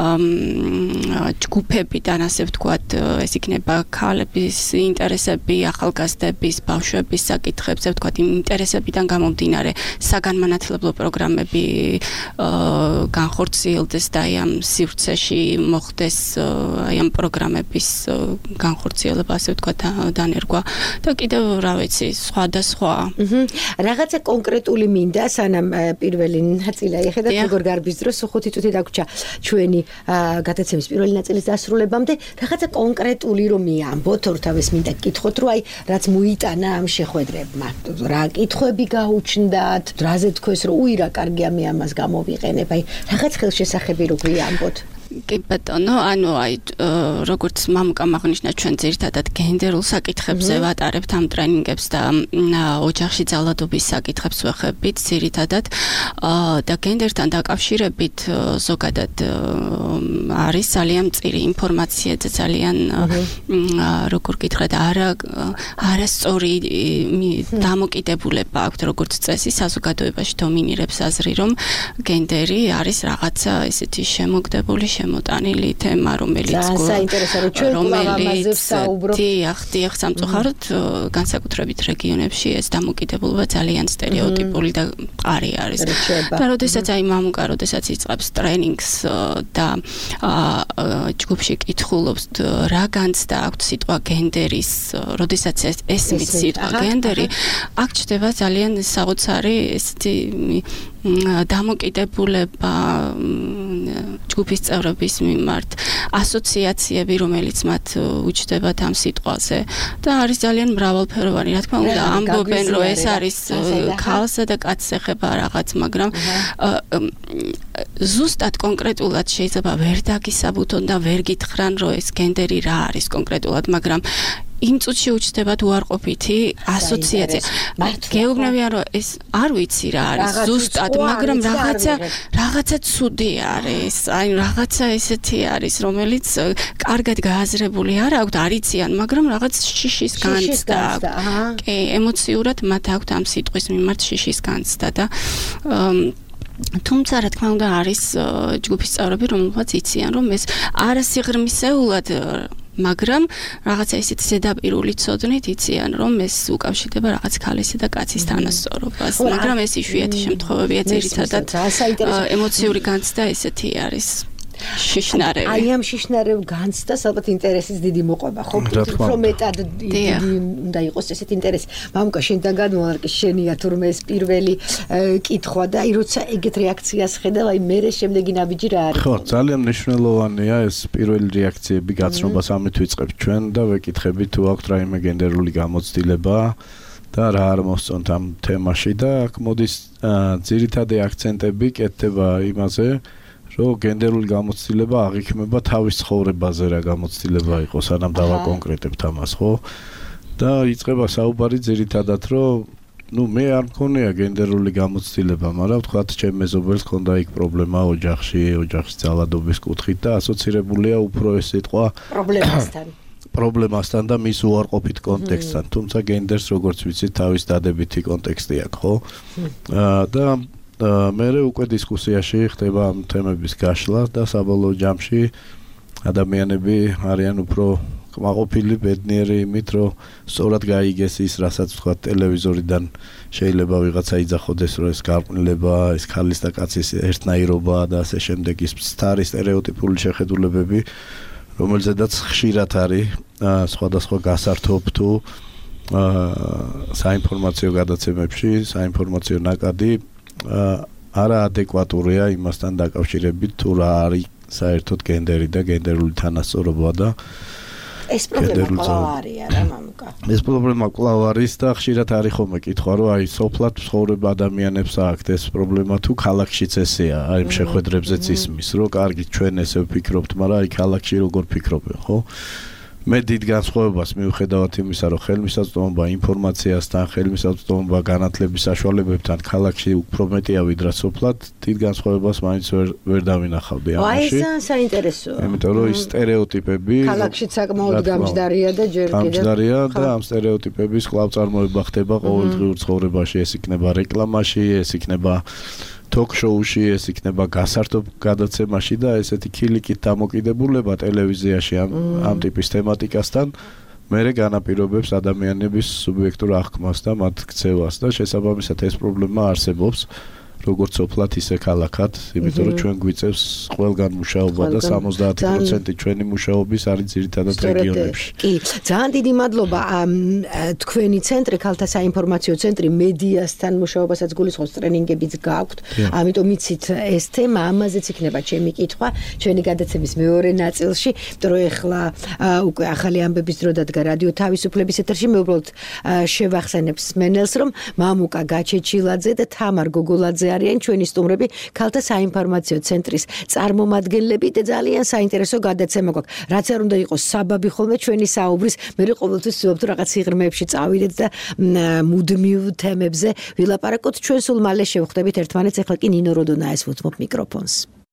ჯგუფებიდან ასე ვთქვათ ეს იქნება ქალების ინტერესები, ახალგაზრდების, ბავშვების საკითხებზე ვთქვათ იმ ინტერესებიდან გამომდინარე საგანმანათლებლო პროგრამები განხორციელდეს და აი ამ სივრცეში მოხდეს აი ამ პროგრამების განხორციელება ასე ვთქვათ დანერგვა და კიდევ რა ვიცი სხვადასხვა რაღაცა კონკრეტული მინდა სანამ პირველი ნაწილი აიხედა როგორ გარბის დროს 5 წუთი დაგვრჩა ჩვენი გადაცემის პირველი ნაწილის დასრულებამდე რაღაცა კონკრეტული რომ მიამბოთ ორთავეს მინდა გკითხოთ რომ აი რაც მოიტანა ამ შეხვედრებმა. რა კითხვები გაუჩნდათ, რაზე თქვეს რომ უირა კარგია მე ამას გამოვიყენებ, აი რაღაც ხელშესახები რო გვიამბოთ. კი ბატონო, ანუ აი როგორც მამუკამ აღნიშნა ჩვენ ძირითადად გენდერულ საკითხებზე ვატარებთ ამ ტრენინგებს და ოჯახში ძალადობის საკითხებს ვეხებით ძირითადად და გენდერთან დაკავშირებით ზოგადად არის ძალიან მწირი ინფორმაცია და ძალიან როგორ გითხრათ არასწორი დამოკიდებულება აქვს როგორც წესი საზოგადოებაში დომინირებს აზრი რომ გენდერი არის რაღაცა ესეთი შემოგდებული შემოტანილი თემა, რომელიც დიახ, სამწუხაროდ განსაკუთრებით რეგიონებში ეს დამოკიდებულება ძალიან სტერეოტიპული და მყარი არის. და როდესაც აი მამუკა, როდესაც იწყებს ტრენინგს და ჯგუფში კითხულობს რა განცდა აქვს სიტყვა გენდერის, როდესაც ესმის სიტყვა გენდერი, აქ ჩდება ძალიან საოცარი ესეთი დამოკიდებულება ჯგუფის წევრების მიმართ, ასოციაციები, რომელიც მათ უჩნდებათ ამ სიტყვაზე და არის ძალიან მრავალფეროვანი. რა თქმა უნდა, ამბობენ, რომ ეს არის ქალსა და კაცს ეხება რაღაც, მაგრამ ზუსტად კონკრეტულად შეიძლება ვერ დაგისაბუთონ და ვერ გითხრან, რომ ეს გენდერი რა არის კონკრეტულად, მაგრამ იმ წუთში უჩნდებათ უარყოფითი ასოციაცია. გეუბნებიან, რომ ეს არ ვიცი რა არის ზუსტად, მაგრამ რაღაცა ცუდი არის. აი რაღაცა ესეთი არის, რომელიც კარგად გააზრებული არ აქვს, არიციან, მაგრამ რაღაც შიშის განცდა. კი, ემოციურად მათ აქვთ ამ სიტყვის მიმართ შიშის განცდა და თუმცა რა თქმა უნდა არის ჯგუფის წევრები, რომელთაც იციან, რომ ეს არასიღრმისეულად მაგრამ რაღაცა ისეთი ზედაპირული ცოდნით იციან, რომ ეს უკავშირდება რაღაც ქალისა და კაცის თანასწორობას, მაგრამ ეს იშვიათი შემთხვევებია, ძირითადად ემოციური განცდა ესეთი არის. შიშნარევი. აი ამ შიშნარევ განცდას ალბათ ინტერესის დიდი მოყვება, ხო? უფრო მეტად უნდა იყოს ესეთი ინტერესი. მამუკა, შენთან განმოვარკე, შენია თურმე ეს პირველი კითხვა და აი როცა ეგეთ რეაქციას ხედავ, აი მე შემდეგი ნაბიჯი რა არის? ხო, ძალიან მნიშვნელოვანია ეს პირველი რეაქციები, გაცნობას ამით ვიწყებთ ჩვენ და ვეკითხებით თუ აქვთ რაიმე გენდერული გამოცდილება და რა არ მოსწონთ ამ თემაში და აქ მოდის ძირითადი აქცენტები კეთდება იმაზე რომ გენდერული გამოცდილება აღიქმება თავის ცხოვრებაზე რა გამოცდილება იყოს, სანამ დავაკონკრეტებთ ამას, ხო? და იწყება საუბარი ძირითადად, რომ მე არ მქონია გენდერული გამოცდილება, მაგრამ ვთქვათ, ჩემ მეზობელს ჰქონდა იქ პრობლემა ოჯახში ძალადობის კუთხით და ასოცირებულია უფრო ეს სიტყვა პრობლემასთან და მის უარყოფით კონტექსტთან. თუმცა გენდერს როგორც ვიცით, თავის დადებითი კონტექსტი აქვს, ხო? და მე უკვე დისკუსიაში ხდება ამ თემების გაშლა და საბოლოო ჯამში ადამიანები არიან უფრო კმაყოფილი, ბედნიერი იმით, რომ სწორად გაიგეს ის, რასაც თქვა ტელევიზორიდან შეიძლება ვიღაცა იძახოდეს, რომ ეს გარყვნილება, ეს ქალის და კაცის ერთნაირობა და ასე შემდეგ ის სტარი სტერეოტიპული შეხედულებები, რომელზედაც ხშირად არის სხვადასხვა გასართობ თუ საინფორმაციო გადაცემებში, საინფორმაციო ნაკადი არაადეკვატურია იმასთან დაკავშირებით თუ რა არის საერთოდ გენდერი და გენდერული თანასწორობა და ეს პრობლემა კვლავ არია რა მამუკა. ეს პრობლემა კვლავ არის და ხშირად არის ხოლმე კითხვა რომ აი სოფლად ცხოვრებ ადამიანებს აქვთ ეს პრობლემა თუ ქალაქშიც ესეა, აი შეხვედრებზეც ისმის რომ კარგი ჩვენ ესე ვფიქრობთ, მაგრამ აი ქალაქში როგორ ფიქრობენ, ხო? მე დიდ განსხვავებას მივხედავთ იმისა, რომ ხელმისაწვდომობა ინფორმაციასთან, ხელმისაწვდომობა განათლების საშუალებებთან ქალაქში უფრო მეტია ვიდრე სოფლად, დიდ განსხვავებას მაინც ვერ დავინახავდი ამაში. აი ეს საინტერესოა. იმიტომ რომ ის სტერეოტიპები ქალაქშიც საკმაოდ გამჯდარია და ჯერ კიდევ გამჯდარია და ამ სტერეოტიპების კვლავ-წარმოება ხდება ყოველდღიურ ცხოვრებაში, ეს იქნება რეკლამაში, ეს იქნება ток-შოუში, ეს იქნება გასართობ გადაცემაში და ესეთი ქილიკით დამოკიდებულება ტელევიზიაში ამ ტიპის თემატიკასთან მერე განაპირობებს ადამიანების სუბიექტურ აღქმას და მათ ქცევას და შესაბამისად ეს პრობლემა არსებობს, როგორც სოფლად, ისე ქალაქად, იმიტომ რომ ჩვენ გვიწევს ყველგან მუშაობა და 70% ჩვენი მუშაობის არის ძირითადად რეგიონებში. კი, ძალიან დიდი მადლობა. თქვენი ცენტრი, ქალთა საინფორმაციო ცენტრი მედიასთან მუშაობასაც გულისხმობს, ტრენინგებიც გააქვთ. ამიტომ იცით ეს თემა, ამაზეც იქნება ჩემი კითხვა, ჩვენი გადაცემის მეორე ნაწილში, იმიტომ რომ ეხლა უკვე ახალი ამბების დრო დადგა რადიო თავისუფლების ეთერში, მე უბრალოდ შევახსენებ მსმენელს, რომ მამუკა გაჩეჩილაძე და თამარ გოგოლაძე არიან ჩვენი სტუმრები, ქალთა საინფორმაციო ცენტრის წარმომადგენლები და ძალიან საინტერესო გადაცემა გვაქვს. რაც არ უნდა იყოს საბაბი ხოლმე ჩვენი საუბრის, მე ყოველთვის ვცდილობ თუ რაღაც სიღრმეებში წავიდეთ და მუდმივ თემებზე ვილაპარაკოთ. ჩვენ სულ მალე შევხვდებით ერთმანეთს. ეხლა კი ნინო როდონაეს ვუთმობ მიკროფონს.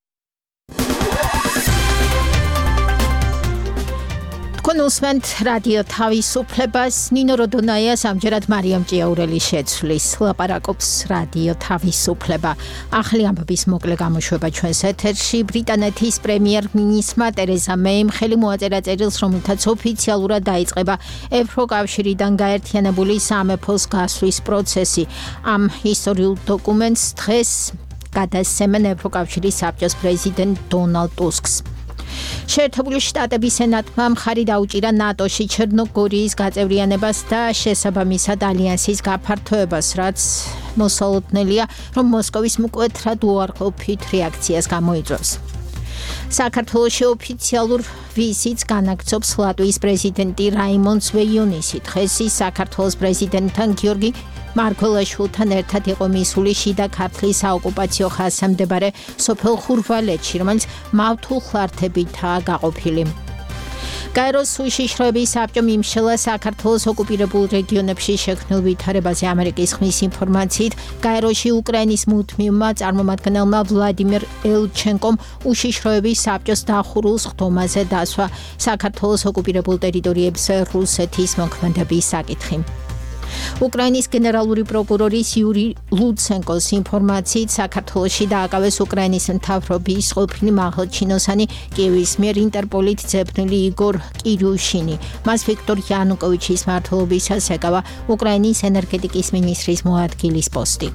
კონსმენტ რადიო თავისუფლებას ნინო როდონაია ამჯერად მარიამ ჭიაურელი შეცვლის ლაპარაკობს რადიო თავისუფლება. ახალი ამბების მოკლე გამოშვება ჩვენს ეთერში. ბრიტანეთის პრემიერ-მინისტრმა ტერეზა მეიმ ხელი მოაწერა წერილს, რომელთაც ოფიციალურად დაიწყება ევროკავშირიდან გაერთიანებული სამეფოს გასვლის პროცესი. ამ ისტორიულ დოკუმენტს დღეს გადასცემენ ევროკავშირის საბჭოს პრეზიდენტ დონალდ ტუსკს. შეერთებული შტატების სენატმა მხარი დაუჭირა ნატოში ჩერნოგორიის გაწევრიანებას და შესაბამისად ალიანსის გაფართოებას, რაც მოსალოდნელია, რომ მოსკოვის მკვეთრად უარყოფით რეაქციას გამოიწვევს. საქართველოში ოფიციალურ ვიზიტს განაგრძობს ლატვიის პრეზიდენტი რაიმონ ზვეიონისი. დღეს ის საქართველოს პრეზიდენტთან გიორგი მარგველაშვილთან ერთად იყო მისული შიდა ქართლის საოკუპაციო ხაზზე მდებარე სოფელ ხურვალეთში, რომელიც მავთულ ხლართებითაა გაყოფილი. გაეროს უშიშროების საბჭომ იმშელა საქართველოს ოკუპირებულ რეგიონებში შექმნილ ვითარებაზე. ამერიკის ხმის ინფორმაციით, გაეროში უკრაინის მუდმივმა წარმომადგენელმა ვლადიმერ ელჩენკომ უშიშროების საბჭოს დახურულს ხდომაზე დასვა საქართველოს ოკუპირებულ ტერიტორიებზე რუსეთის მოქმედების საკითხი. უკრაინის გენერალური პროკურორის იური ლუცენკოს ინფორმაციით, საქართველოში დააკავეს უკრაინის მთავრობის ყოფილი მაღალჩინოსანი კიევის მიერ ინტერპოლით ძებნილი იგორ კირიუშინი. მას ვიქტორ იანუკოვიჩის მმართველობისას ეკავა უკრაინის ენერგეტიკის მინისტრის მოადგილის პოსტი.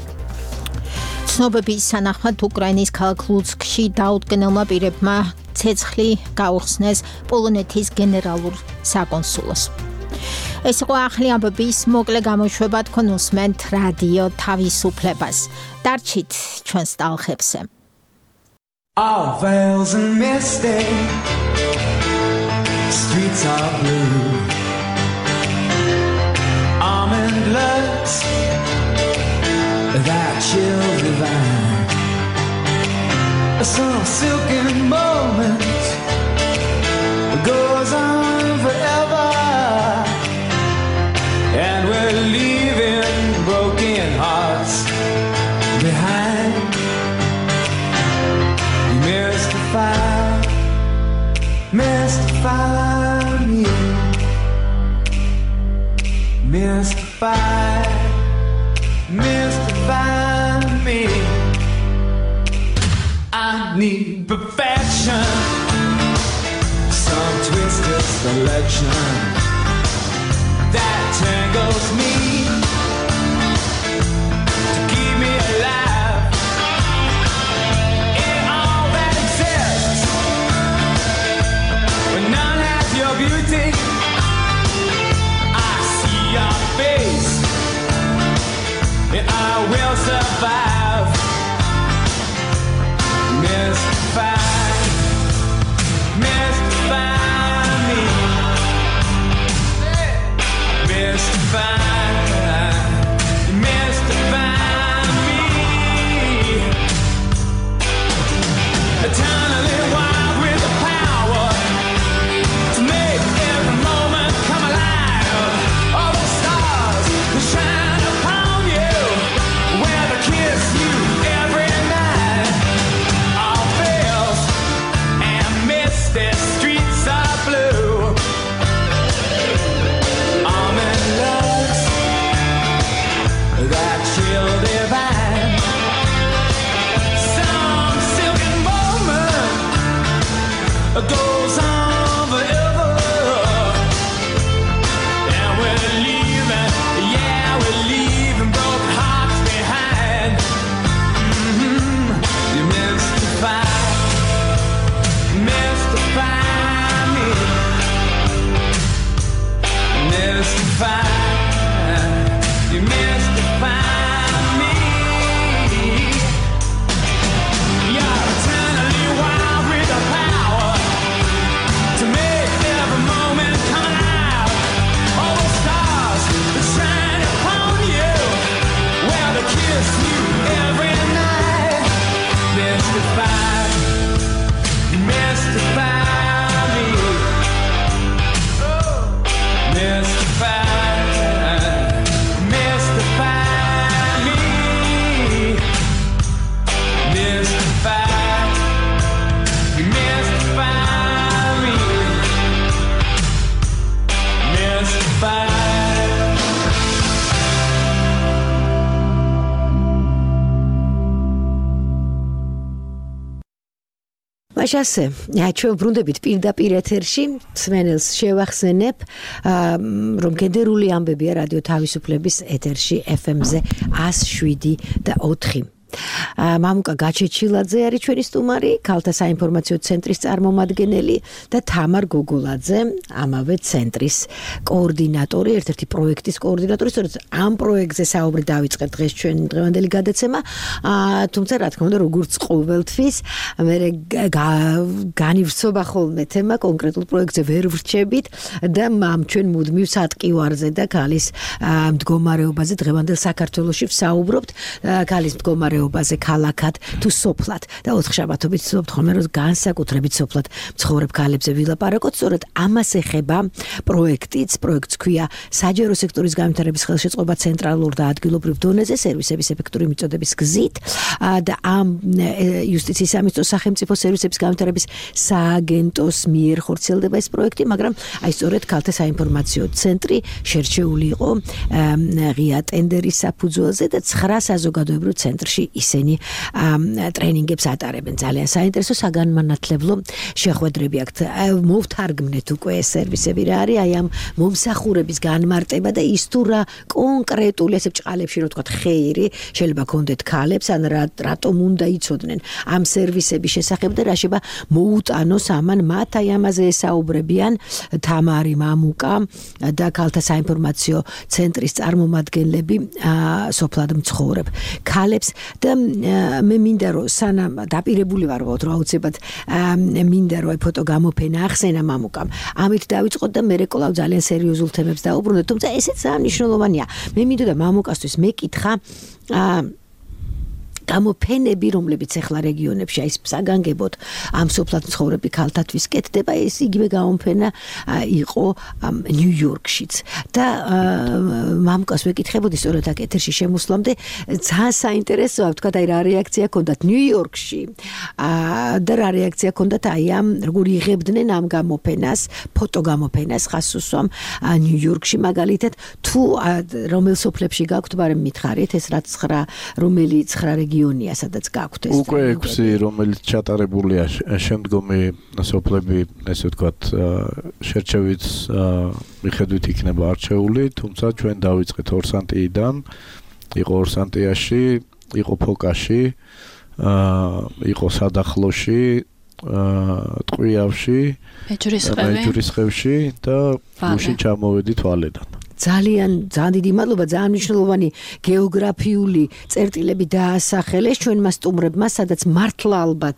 ცნობების თანახმად უკრაინის ქალაქ ლუცკში დაუდგენელმა პირებმა ცეცხლი გაუხსნეს პოლონეთის გენერალურ საკონსულოს. ეს იყო ახალი ამბების მოკლე გამოშვება. თქვენ უსმენთ რადიო თავისუფლებას. დარჩით ჩვენს ტალღებზე. All veils and misty, streets are blue, almond looks, that chill divine, some silken moment goes on forever. And we're leaving broken hearts behind. Mystify me. Mystify me. I need perfection, some twisted selection that tangles me to keep me alive in all that exists. When none has your beauty, I see your face and I will survive. Mystify me. Mystify. მაშასე, ჩვენ ბრუნდებით პირდაპირ ეთერში, მსმენელს შევახსენებ, რომ გენდერული ამბებია რადიო თავისუფლების ეთერში FM-ზე 107.4. მამუკა გაჩეჩილაძე არის ჩვენი სტუმარი, ქალთა საინფორმაციო ცენტრის წარმომადგენელი და თამარ გოგოლაძე, ამავე ცენტრის კოორდინატორი, ერთ-ერთი პროექტის კოორდინატორი. სწორედ ამ პროექტზე საუბრი დავიწყეთ დღეს ჩვენი დღევანდელი გადაცემა. თუმცა რა თქმა უნდა, როგორც ყოველთვის, მე განივსობა ხოლმე თემა კონკრეტულ პროექტზე ვერ ვრჩებით და ჩვენ მუდმივ სატკივარზე და ქალის მდგომარეობაზე დღევანდელ საქართველოში ვსაუბრობთ. ქალის მდგომარეობაზე ქალაქად თუ სოფლად და ოთხშაბათობით ვცდილობთ ხოლმე რომ განსაკუთრებით სოფლად მცხოვრებ ქალებზე ვილაპარაკოთ. სწორედ ამას ეხება პროექტიც ქვია საჯარო სექტორის განვითარების ხელშეწყობა ცენტრალურ და ადგილობრივ დონეზე სერვისების ეფექტური მიწოდების გზით და ამ იუსტიციის სამინისტროს სახელმწიფო სერვისების განვითარების სააგენტოს მიერ ხორციელდება ეს პროექტი, მაგრამ აი სწორედ ქალთა საინფორმაციო ცენტრი შერჩეული იყო ღია ტენდერის საფუძველზე და 9 საზოგადოებრივ ცენტრში ისინი ტრენინგებს ატარებენ. ძალიან საინტერესო საგანმანათლებლო შეხვედრები აქვთ. მოვთარგმნეთ უკვე ეს სერვისები რა არის, აი ამ მომსახურების განმარტება და ის თუ რა კონკრეტული ესე ბჭყალებში რო თქვა ხეირი შეიძლება ქონდეთ ქალებს ან რატომ უნდა იცოდნენ ამ სერვისების შესახებ და რა შეიძლება მოუტანოს ამან მათ. აი ამაზე ესაუბრებიან თამარი, მამუკა და ქალთა საინფორმაციო ცენტრის წარმომადგენლები სოფლად მცხოვრებ ქალებს. და მე მინდა რომ სანამ დაპირებული ვარ ვაუთ რა უცებად მინდა რომ აი ფოტო გამოფენა ახსენა მამუკამ. ამით დავიწყოთ და მე კვლავ ძალიან სერიოზულ თემებს დაუბრუნდეთ. თუმცა ესეც ძალიან მნიშვნელოვანია. მე მინდოდა მამუკასთვის მეკითხა გამოფენები, რომლებიც ახლა რეგიონებში აი საგანგებოდ ამ სოფლად მცხოვრები ქალთათვის კეთდება, ეს იგივე გამოფენა იყო ნიუ-იორკშიც. და მამუკას ვეკითხებოდი სწორედ აქ ეთერში შემოსვლამდე, ძალიან საინტერესოა, ვთქვათ, აი რა რეაქცია ჰქონდათ ნიუ-იორკში და რა რეაქცია ჰქონდათ აი ამ როგორ იღებდნენ ამ გამოფენას, ფოტოგამოფენას ხას უსვამ ნიუ-იორკში მაგალითად, თუ რომელ სოფლებში გაქვთ, მაგრამ მითხარით ეს რაც 9 რომელი 9 რეგიონია, სადაც გაქვთ ეს. უკვე 6, რომელიც ჩატარებულია შემდგომი სოფლები, ესე ვთქვათ, შერჩევით მიხედვით იქნება არჩეული, თუმცა ჩვენ დავიწყეთ ორსანტიიდან, იყო ორსანტიაში, იყო ფოკაში, იყო სადახლოში, ტყვიავში, მეჯურისხევში და გუშინ ჩამოვედით ვალედან. ძალიან დიდი მადლობა, ძალიან მნიშვნელოვანი გეოგრაფიული წერტილები დაასახელეს ჩვენმა სტუმრებმა, სადაც მართლა ალბათ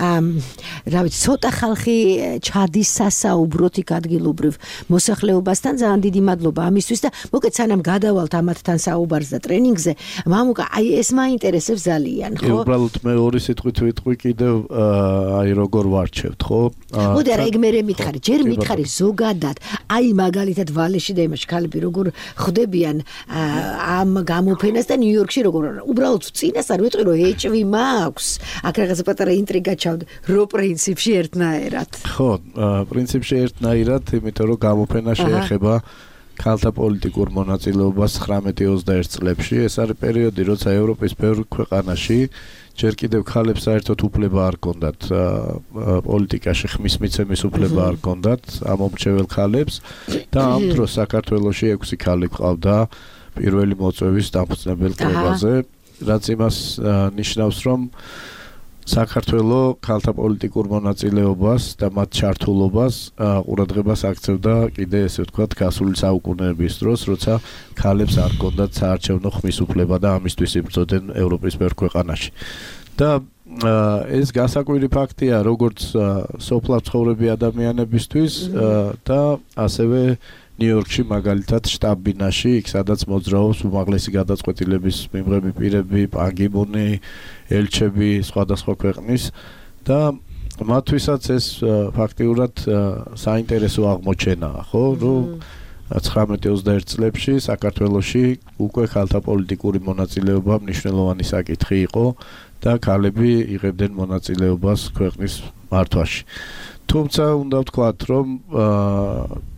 რა ვიცი, ცოტა ხალხი ჩადის სასაუბროთ იქ ადგილობრივ მოსახლეობასთან. ძალიან დიდი მადლობა ამისთვის და მოკეთ სანამ გადავალთ ამათთან საუბარს და ტრენინგზე, მამუკა, აი ეს მაინტერესებს ძალიან, ხო? უბრალოდ მე ორი სიტყვით ვიტყვი კიდევ აი როგორ ვარჩევთ, ხო? მოდი არა, ეგ მე მითხარი, ჯერ მითხარი ზოგადად, აი მაგალითად ვალეში და იმაში ქალები როგორ ხვდებიან ამ გამოფენას და ნიუ-იორკში როგორ უბრალოდ წინასწარ ვიტყვი რომ ეჭვი მაქვს აქ რაღაცა პატარა ინტრიგა ჩავდი რო პრინციპში ერთნაირად. ხო, პრინციპში ერთნაირად, იმიტომ რომ გამოფენა შეეხება ქალთა პოლიტიკურ მონაწილეობას 19-21 წლებში. ეს არის პერიოდი, როცა ევროპის ბევრ ქვეყანაში ჯერ კიდევ ქალებს საერთოდ უფლება არ ჰქონდათ პოლიტიკაში ხმის მიცემის უფლება არ ჰქონდათ ამომრჩეველ ქალებს და ამ დროს საქართველოში 6 ქალი ყავდა პირველი მოწვევის დამფუძნებელ კრებაზე, რაც იმას ნიშნავს, რომ საქართველო ქალთა პოლიტიკურ მონაწილეობას და მათ ჩართულობას ყურადღებას აქცევდა კიდე ესე ვთქვათ გასული საუკუნეების დროს, როცა ქალებს არ ჰქონდათ საარჩევნო ხმის უფლება და ამისთვის იბრძოდნენ ევროპის ბევრ ქვეყანაში. და ეს გასაკვირი ფაქტია როგორც სოფლად მცხოვრები ადამიანებისთვის და ასევე ნიუ-იორკში მაგალითად შტაბ-ბინაში, იქ სადაც მოძრაობს უმაღლესი გადაწყვეტილების მიმღები პირები, პანგიმუნი, ელჩები სხვადასხვა ქვეყნის და მათთვისაც ეს ფაქტიურად საინტერესო აღმოჩენაა, ხო, რომ 19-21 წლებში საქართველოში უკვე ქალთა პოლიტიკური მონაწილეობა მნიშვნელოვანი საკითხი იყო და ქალები იღებდნენ მონაწილეობას ქვეყნის მართვაში. თუმცა უნდა ვთქვათ, რომ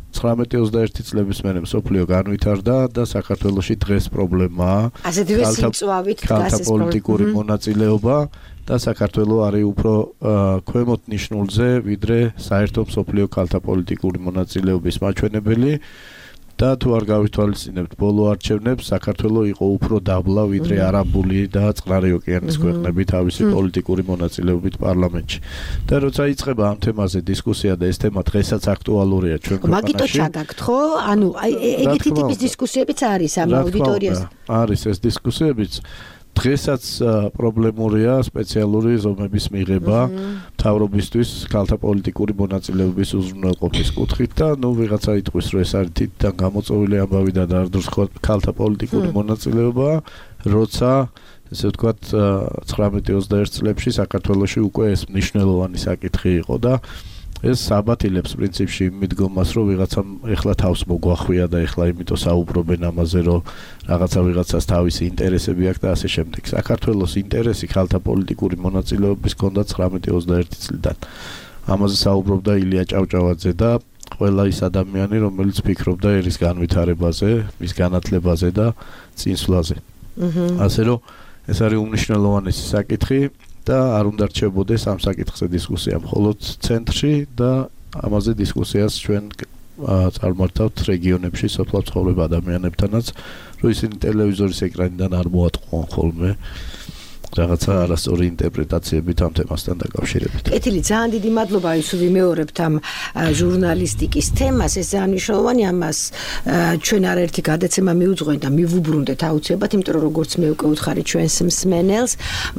19-21 წლების მერე მსოფლიო განვითარდა და საქართველოში დღეს პრობლემაა ასეთივე სიმწვავით დგას ეს პოლიტიკური მონაწილეობა და საქართველო არის უფრო ქვემოთ ნიშნულზე ვიდრე საერთო მსოფლიო ქალთა პოლიტიკური მონაწილეობის მაჩვენებელი და თუ არ გავითვალისწინებთ ბოლო არჩევნებს საქართველო იყო უფრო დაბლა ვიდრე არაბული და წყნარი ოკეანის ქვეყნები თავისი პოლიტიკური მონაწილეობით პარლამენტში და როცა იწყება ამ თემაზე დისკუსია და ეს თემა დღესაც აქტუალურია ჩვენ ქვეყანაში მაგიტო ჩაგაგთ ხო ანუ ეგეთი ტიპის დისკუსიებიც არის ამ აუდიტორიას არის ეს დისკუსიებიც დღესაც პრობლემურია სპეციალური ზომების მიღება მთავრობისთვის ქალთა პოლიტიკური მონაწილეობის უზრუნველყოფის კუთხით და ნუ ვიღაცა იტყვის რომ ეს არის თითიდან გამოწვეული ამბავი და დარდოს ქალთა პოლიტიკური მონაწილეობა როცა ესე ვთქვათ 19-21 წლებში საქართველოში უკვე ეს მნიშვნელოვანი საკითხი იყო და ეს საბათილებს პრინციპში მიდგომას რომ ვიღაცამ ეხლა თავს მოგვახვია და ეხლა იმიტომ საუბრობენ ამაზე რომ რაღაცა ვიღაცას თავისი ინტერესები აქვს და ასე შემდეგ. საქართველოს ინტერესი ქალთა პოლიტიკური მონაწილეობის ჰქონდა 19-21 წლიდან. ამაზე საუბრობდა ილია ჭავჭავაძე და ყველა ის ადამიანი რომელიც ფიქრობდა ერის განვითარებაზე, მის განათლებაზე და წინსვლაზე. ასე რომ ეს არის უმნიშვნელოვანესი საკითხი და არ უნდა რჩებოდეს ამ საკითხზე დისკუსია მხოლოდ ცენტრში და ამაზე დისკუსიას ჩვენ წარმართავთ რეგიონებში სოფლად ცხოვრებ ადამიანებთანაც რომ ისინი ტელევიზორის ეკრანიდან არ მოატყუან ხოლმე რაღაცა არასწორი ინტერპრეტაციებით ამ თემასთან დაკავშირებით. კეთილი, ძალიან დიდი მადლობა ის ვიმეორებთ ამ ჟურნალისტიკის თემას, ეს ძალიან მნიშვნელოვანი ამას ჩვენ არაერთი გადაცემა მიუძღვენ და მივუბრუნდეთ აუცილებლად, იმიტომ რომ როგორც მე უკვე ვუთხარი ჩვენს მსმენელს,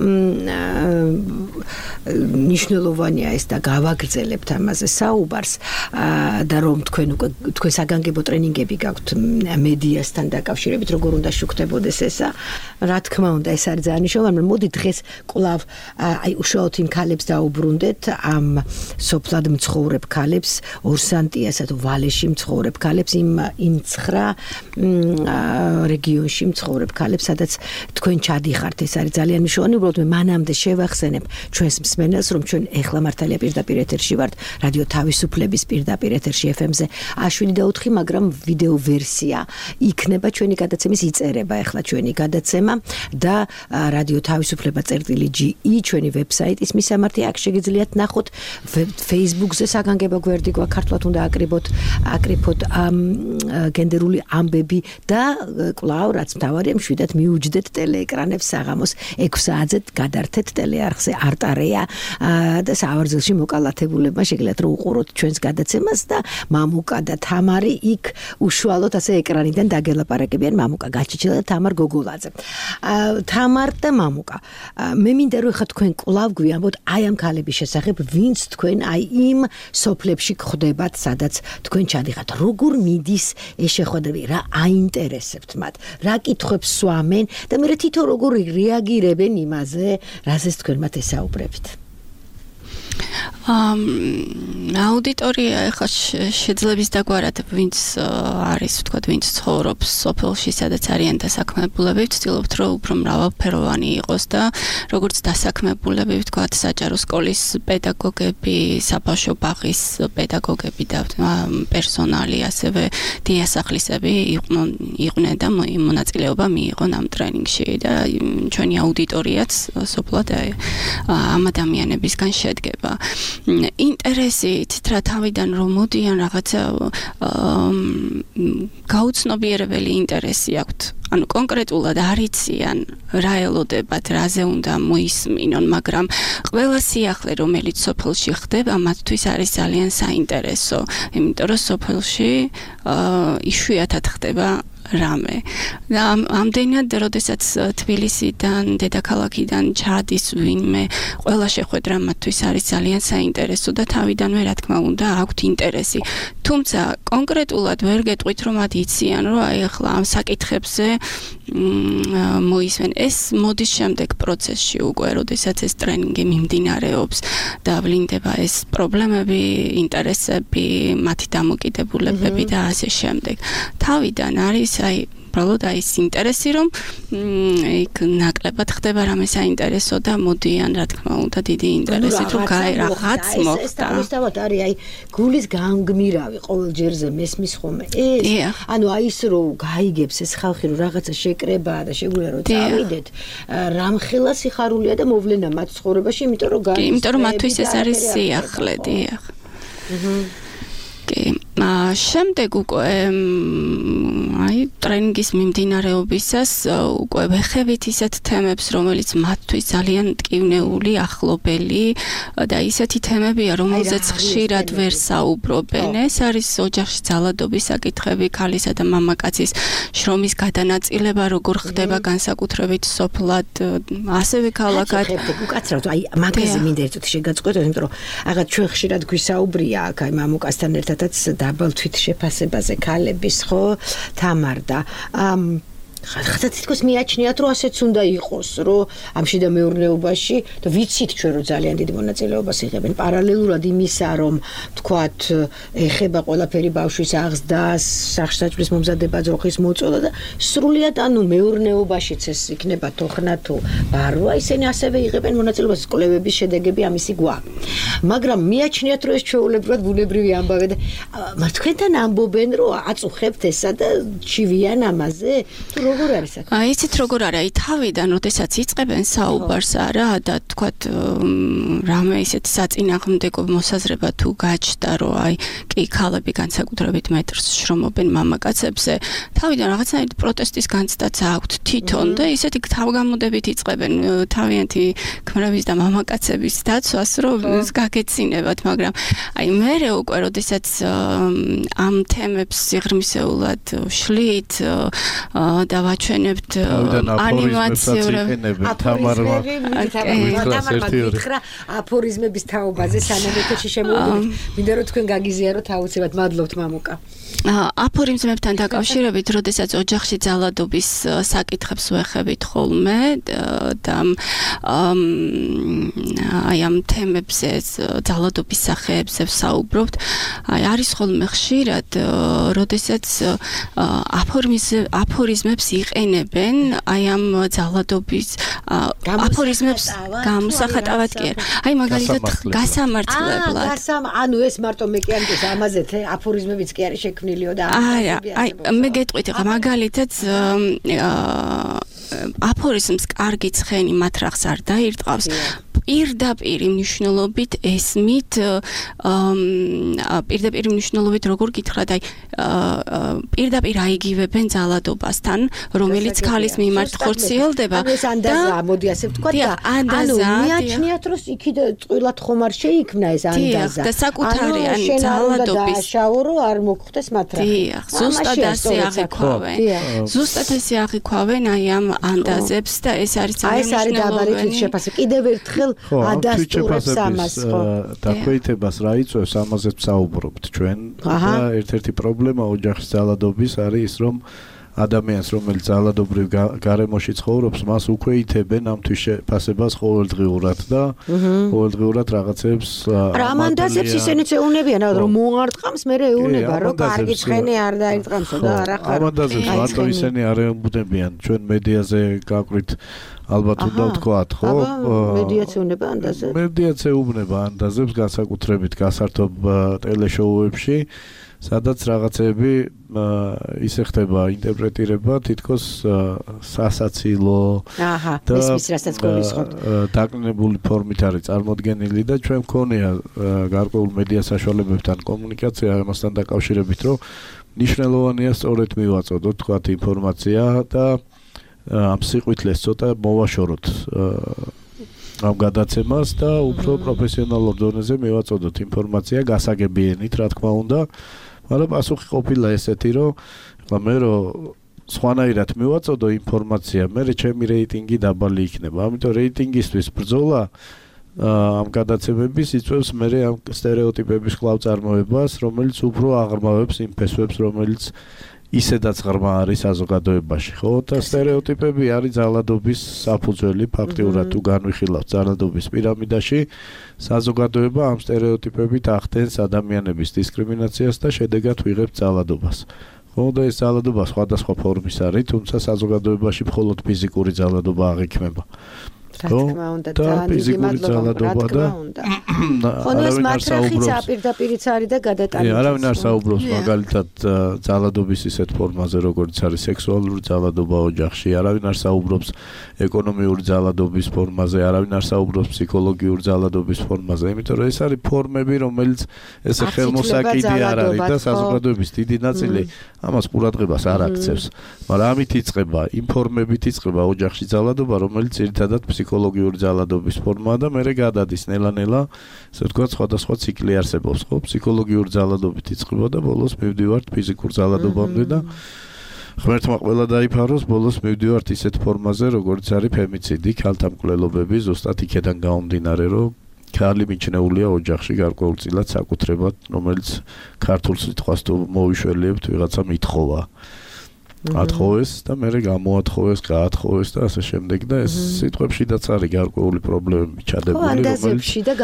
მნიშვნელოვანია ეს და გავაგრძელებთ ამაზე საუბარს და რომ თქვენ საგანგებო ტრენინგები გაქვთ მედიასთან დაკავშირებით, როგორ უნდა შუქდებოდეს ესა, რა თქმა უნდა, ეს არის ძალიან მნიშვნელოვანი. დღეს კვლავ აი უშუალოდ იმ ქალებს დაუბრუნდეთ ამ სოფლად მცხოვრებ ქალებს ორსანტიასა თუ ვალეში მცხოვრებ ქალებს იმ 9 რეგიონში მცხოვრებ ქალებს სადაც თქვენ ჩადიხართ ეს არის ძალიან მნიშვნელოვანი უბრალოდ მე მანამდე შევახსენებ ჩვენს მსმენელს რომ ჩვენ ეხლა მართალია პირდაპირ ეთერში ვართ რადიო თავისუფლების პირდაპირ ეთერში FM-ზე A7-4 მაგრამ ვიდეო ვერსია იქნება ჩვენი გადაცემის იწერება ეხლა ჩვენი გადაცემა და რადიო თავისუფლება.ge ჩვენი ვებსაიტის მისამართი აქ შეგიძლიათ ნახოთ Facebook-ზე საგანგებო გვერდი გვაქვს ქართულად უნდა აკრიფოთ გენდერული ამბები და კვლავ რაც მთავარია მშვიდად მიუჯდეთ ტელეეკრანებს საღამოს 6 საათზე გადართეთ ტელეარხზე არტარეა და სავარძელში მოკალათებულებმა შეგიძლიათ რომ უყუროთ ჩვენს გადაცემას და მამუკა და თამარი იქ უშუალოდ ასე ეკრანიდან დაგელაპარაკებიან მამუკა გაჩიჩილა და თამარ გოგოლაძე თამარ და მამუკა მე მინდა რომ ხა თქვენ კვლავ გვიამბოთ აი ამ ქალების შესახებ ვინც თქვენ აი იმ სოფლებში გხვდებათ სადაც თქვენ ჩადიხართ როგორ მიდის ეს შეხვედრები რა აინტერესებთ მათ რა კითხვებს სვამენ და მე თვითონ როგორ რეაგირებენ იმაზე რაზეც თქვენ მათ ესაუბრებთ აუდიტორია ახლა შეძლებს დაგვარად ვინც არის ვთქვათ ვინც ცხოვრობს სოფელში სადაც არიან დასაქმებულები ვცდილობთ რომ უფრო მრავალფეროვანი იყოს და როგორც დასაქმებულები ვთქვათ საჯარო სკოლის პედაგოგები საბავშვო ბაღის პედაგოგები და პერსონალი ასევე დიასახლისები იყვნენ და მონაწილეობა მიიღონ ამ ტრენინგში და ჩვენი აუდიტორიაც სოფლად ამ ადამიანებისგან შედგება ინტერესით რა თავიდან რომ მოდიან რაღაცა გაუცნობიერებელი ინტერესი აქვთ ანუ კონკრეტულად არიციან რა ელოდებათ რაზე უნდა მოისმინონ მაგრამ ყველა სიახლე რომელიც სოფელში ხდება მათთვის არის ძალიან საინტერესო იმიტომ რომ სოფელში იშვიათად ხდება რამე და ამდენად როდესაც თბილისიდან დედაქალაქიდან ჩადის ვინმე ყველა შეხვედრა მათთვის არის ძალიან საინტერესო და თავიდანვე რა თქმა უნდა აქვთ ინტერესი თუმცა კონკრეტულად ვერ გეტყვით რომ მათ იციან რომ აი ახლა ამ საკითხებზე მოისმენ ეს მოდის შემდეგ პროცესში უკვე როდესაც ეს ტრენინგი მიმდინარეობს და ვლინდება ეს პრობლემები ინტერესები მათი დამოკიდებულებები და ასე შემდეგ თავიდან არის აი უბრალოდ აი ეს ინტერესი რომ იქ ნაკლებად ხდება რამე საინტერესო და მოდიან რა თქმა უნდა დიდი ინტერესით რომ რაღაც მოხდა. ეს თავისთავად არის აი გულის განგმირავი ყოველ ჯერზე მესმის ხოლმე ეს ანუ აი ის რომ გაიგებს ეს ხალხი რომ რაღაცა შეკრებაა და შეგვიძლია რომ წავიდეთ რამხელა სიხარულია და მოვლენა მათ ცხოვრებაში იმიტომ რომ იმიტომ რომ მათთვის ეს არის სიახლე დიახ შემდეგ უკვე აი ტრენინგის მიმდინარეობისას უკვე ვეხებით ისეთ თემებს რომელიც მათთვის ძალიან მტკივნეული ახლობელი და ისეთი თემებია რომელზეც ხშირად ვერ საუბრობენ ეს არის ოჯახში ძალადობის საკითხები ქალისა და მამაკაცის შრომის გადანაწილება როგორ ხდება განსაკუთრებით სოფლად ასევე ქალაქად უკაცრავთ აი მაგაზე მინდა ერთად შეგაწყვეტოთ იმიტომ რომ აღარ ჩვენ ხშირად გვისაუბრია აქ აი მამუკასთან ერთადაც დაბალ თვითშეფასებაზე ქალების ხო თამარ და ხათა თითქოს მიაჩნიათ რომ ასეც უნდა იყოს რომ ამ შიდა მეურნეობაში და ვიცით ჩვენ რომ ძალიან დიდი მონაწილეობას იღებენ პარალელურად იმისა რომ თქვათ ეხება ყველაფერი ბავშვის აღზრდას სახსრაჭრის მომზადება ძროხის მოწოლა და სრულიად ანუ მეურნეობაშიც ეს იქნება თოხნა თუ ბარვა ისინი ასევე იღებენ მონაწილეობას კვლევების შედეგები ამისი გვაქვს მაგრამ მიაჩნიათ რომ ეს ჩვეულებრივად ბუნებრივი ამბავი და თქვენთან ამბობენ რომ აწუხებთ ესა და ჩივიან ამაზე თუ როგორ არის აქ? იცით როგორ არის? აი თავიდან, როდესაც იწყებენ საუბარს არა და თქვათ რამე ისეთ საწინააღმდეგო მოსაზრება თუ გაჩნდა, რომ აი კი ქალები განსაკუთრებით მეტრს შრომობენ მამაკაცებზე, თავიდან რაღაცნაირი პროტესტის განცდაც აქვთ თვითონ და ისეთი თავგამოდებით იწყებენ თავიანთი ქმრების და მამაკაცების დაცვას, რომ გაგეცინებათ, მაგრამ აი მერე უკვე როდესაც ამ თემებს სიღრმისეულად შლით და ვაჩვენებთ ანიმაციურად თამარმა აფორიზმების თაობაზე სანამ ეთერში შემოვიდეთ მინდა რომ თქვენ გაგიზიაროთ აუცილებლად მადლობთ მამუკა აფორიზმებთან დაკავშირებით როდესაც ოჯახში ძალადობის საკითხებს ვეხებით ხოლმე და აი ამ თემებზე ძალადობის სახეებზე ვსაუბრობთ აი არის ხოლმე ხშირად როდესაც აფორიზმებს იყენებენ აი ამ ძალადობის აფორიზმებს გამოსახატავად კი არა აი მაგალითად გასამართლებლად ანუ ეს მარტო მე კი ამის ამაზე აფორიზმებიც კი არის შექმნილიო და არა აი მე გეტყვით ხა მაგალითად აფორიზმს კარგი ცხენი მატრახს არ დაირტყავს პირდაპირ მნიშვნელობით ესმით პირდაპირ მნიშვნელობით როგორ გითხრათ აი პირდაპირ აიგივებენ ძალადობასთან რომელიც ქალის მიმართ ხორციელდება და ეს ანდაზა მოდი ასე ვთქვა და ანუ მიაჩნიათ რომ იქიდან წვილად ხომ არ შეიქმნა ეს ანდაზა და საკუთარი ან ძალადობის შაურო არ მოგხდეს მათრახი დიახ ზუსტად ასე აღიქვავენ ზუსტად ასე აღიქვავენ აი ამ ანდაზებს და ეს არის ძალიან მნიშვნელოვანი ეს არის დაბალი თვითშეფასება კიდევ ერთხელ ადასტურებს ამას ხო დაქვეითებას რა იწვევს ამაზე ვსაუბრობთ ჩვენ და ერთ-ერთი პრობლემა ოჯახის ძალადობის არის ის რომ ადამიანს რომელიც ძალადობრივ გარემოში ცხოვრობს მას უქვეითებენ ამ თვითშეფასებას ყოველდღიურად და ყოველდღიურად რაღაცებს ამანდაზებს ისინიც ეუნებიან რომ მოარტყამს მე ეუნება რომ კარგი ცხენი არ დაირტყამსო და არა ხარ ამანდაზებს მარტო ისინი არ ეუბნებიან ჩვენ მედიაზე გაკვირთ ალბათ უნდა ვთქვათ ხო მედიაცია უნება ანდაზებს მედიაცია უნება ანდაზებს განსაკუთრებით გასართობ ტელეშოუებში სადაც რაღაცები ისე ხდება ინტერპრეტირება თითქოს სასაცილო და მის რასაც გულისხმობთ დაკნინებული ფორმით არის წარმოდგენილი და ჩვენ მქონია გარკვეულ მედია საშუალებებთან კომუნიკაცია ამასთან დაკავშირებით რომ მნიშვნელოვანია სწორედ მივაწოდოთ თქვათ ინფორმაცია და ამ სიყვითლეს ცოტა მოვაშოროთ ამ გადაცემას და უფრო პროფესიონალურ დონეზე მივაწოდოთ ინფორმაცია გასაგებიენით რა თქმა უნდა მაგრამ პასუხი ყოფილა ესეთი რომ მე რომ სხვანაირად მივაწოდო ინფორმაცია მე ჩემი რეიტინგი დაბალი იქნება ამიტომ რეიტინგისთვის ბრძოლა ამ გადაცემების იწვევს მე ამ სტერეოტიპების კვლავ-წარმოებას რომელიც უფრო აღრმავებს იმ ფესვებს რომელიც ისედაც ღრმა არის საზოგადოებაში, ხო? და სტერეოტიპები არის ძალადობის საფუძველი, ფაქტიურად თუ განვიხილავთ ძალადობის პირამიდაში, საზოგადოება ამ სტერეოტიპებით ახდენს ადამიანების დისკრიმინაციას და შედეგად ვიღებთ ძალადობას. ხო და ეს ძალადობა სხვადასხვა ფორმის არის, თუმცა საზოგადოებაში მხოლოდ ფიზიკური ძალადობა აღიქმება. რა თქმა უნდა, ძალიან მადლობა და ხო, ეს მართლაც აპირდაპირიც არის და გადატანილი. არავინ არ საუბრობს მაგალითად ძალადობის ისეთ ფორმაზე, როგორც არის სექსუალური ძალადობა ოჯახში, არავინ არ საუბრობს ეკონომიური ძალადობის ფორმაზე, არავინ არ საუბრობს ფსიქოლოგიური ძალადობის ფორმაზე, იმიტომ რომ ეს არის ფორმები, რომელიც ესე ხელმოსაკიდი არ არის და საზოგადოების დიდი ნაწილი ამას ყურადღებას არ აქცევს. მაგრამ ამით იწყება, იმ ფორმებით იწყება ოჯახში ძალადობა, რომელიც ძირითადად ფსიქოლოგიური ძალადობის ფორმაა და მერე გადადის ნელა-ნელა, ასე ვთქვათ, სხვადასხვა ციკლი არსებობს, ხო? ფსიქოლოგიური ძალადობით იწყება და ბოლოს მივდივართ ფიზიკურ ძალადობამდე და ღმერთმა ყველა დაიფაროს, ბოლოს მივდივართ ისეთ ფორმაზე, როგორც არის ფემიციდი, ქალთა მკვლელობები, ზუსტად იქედან გამომდინარე, რომ ქალი მიჩნეულია ოჯახში გარკვეულწილად საკუთრებად, რომელიც ქართულ სიტყვას თუ მოვიშველიებთ, ვიღაცა მithხოვა. ათხოვეს და მერე გამოათხოვეს, გაათხოვეს და ასე შემდეგ და ეს სიტყვებშიდაც არის გარკვეული პრობლემები ჩადებული, ანდაზებში და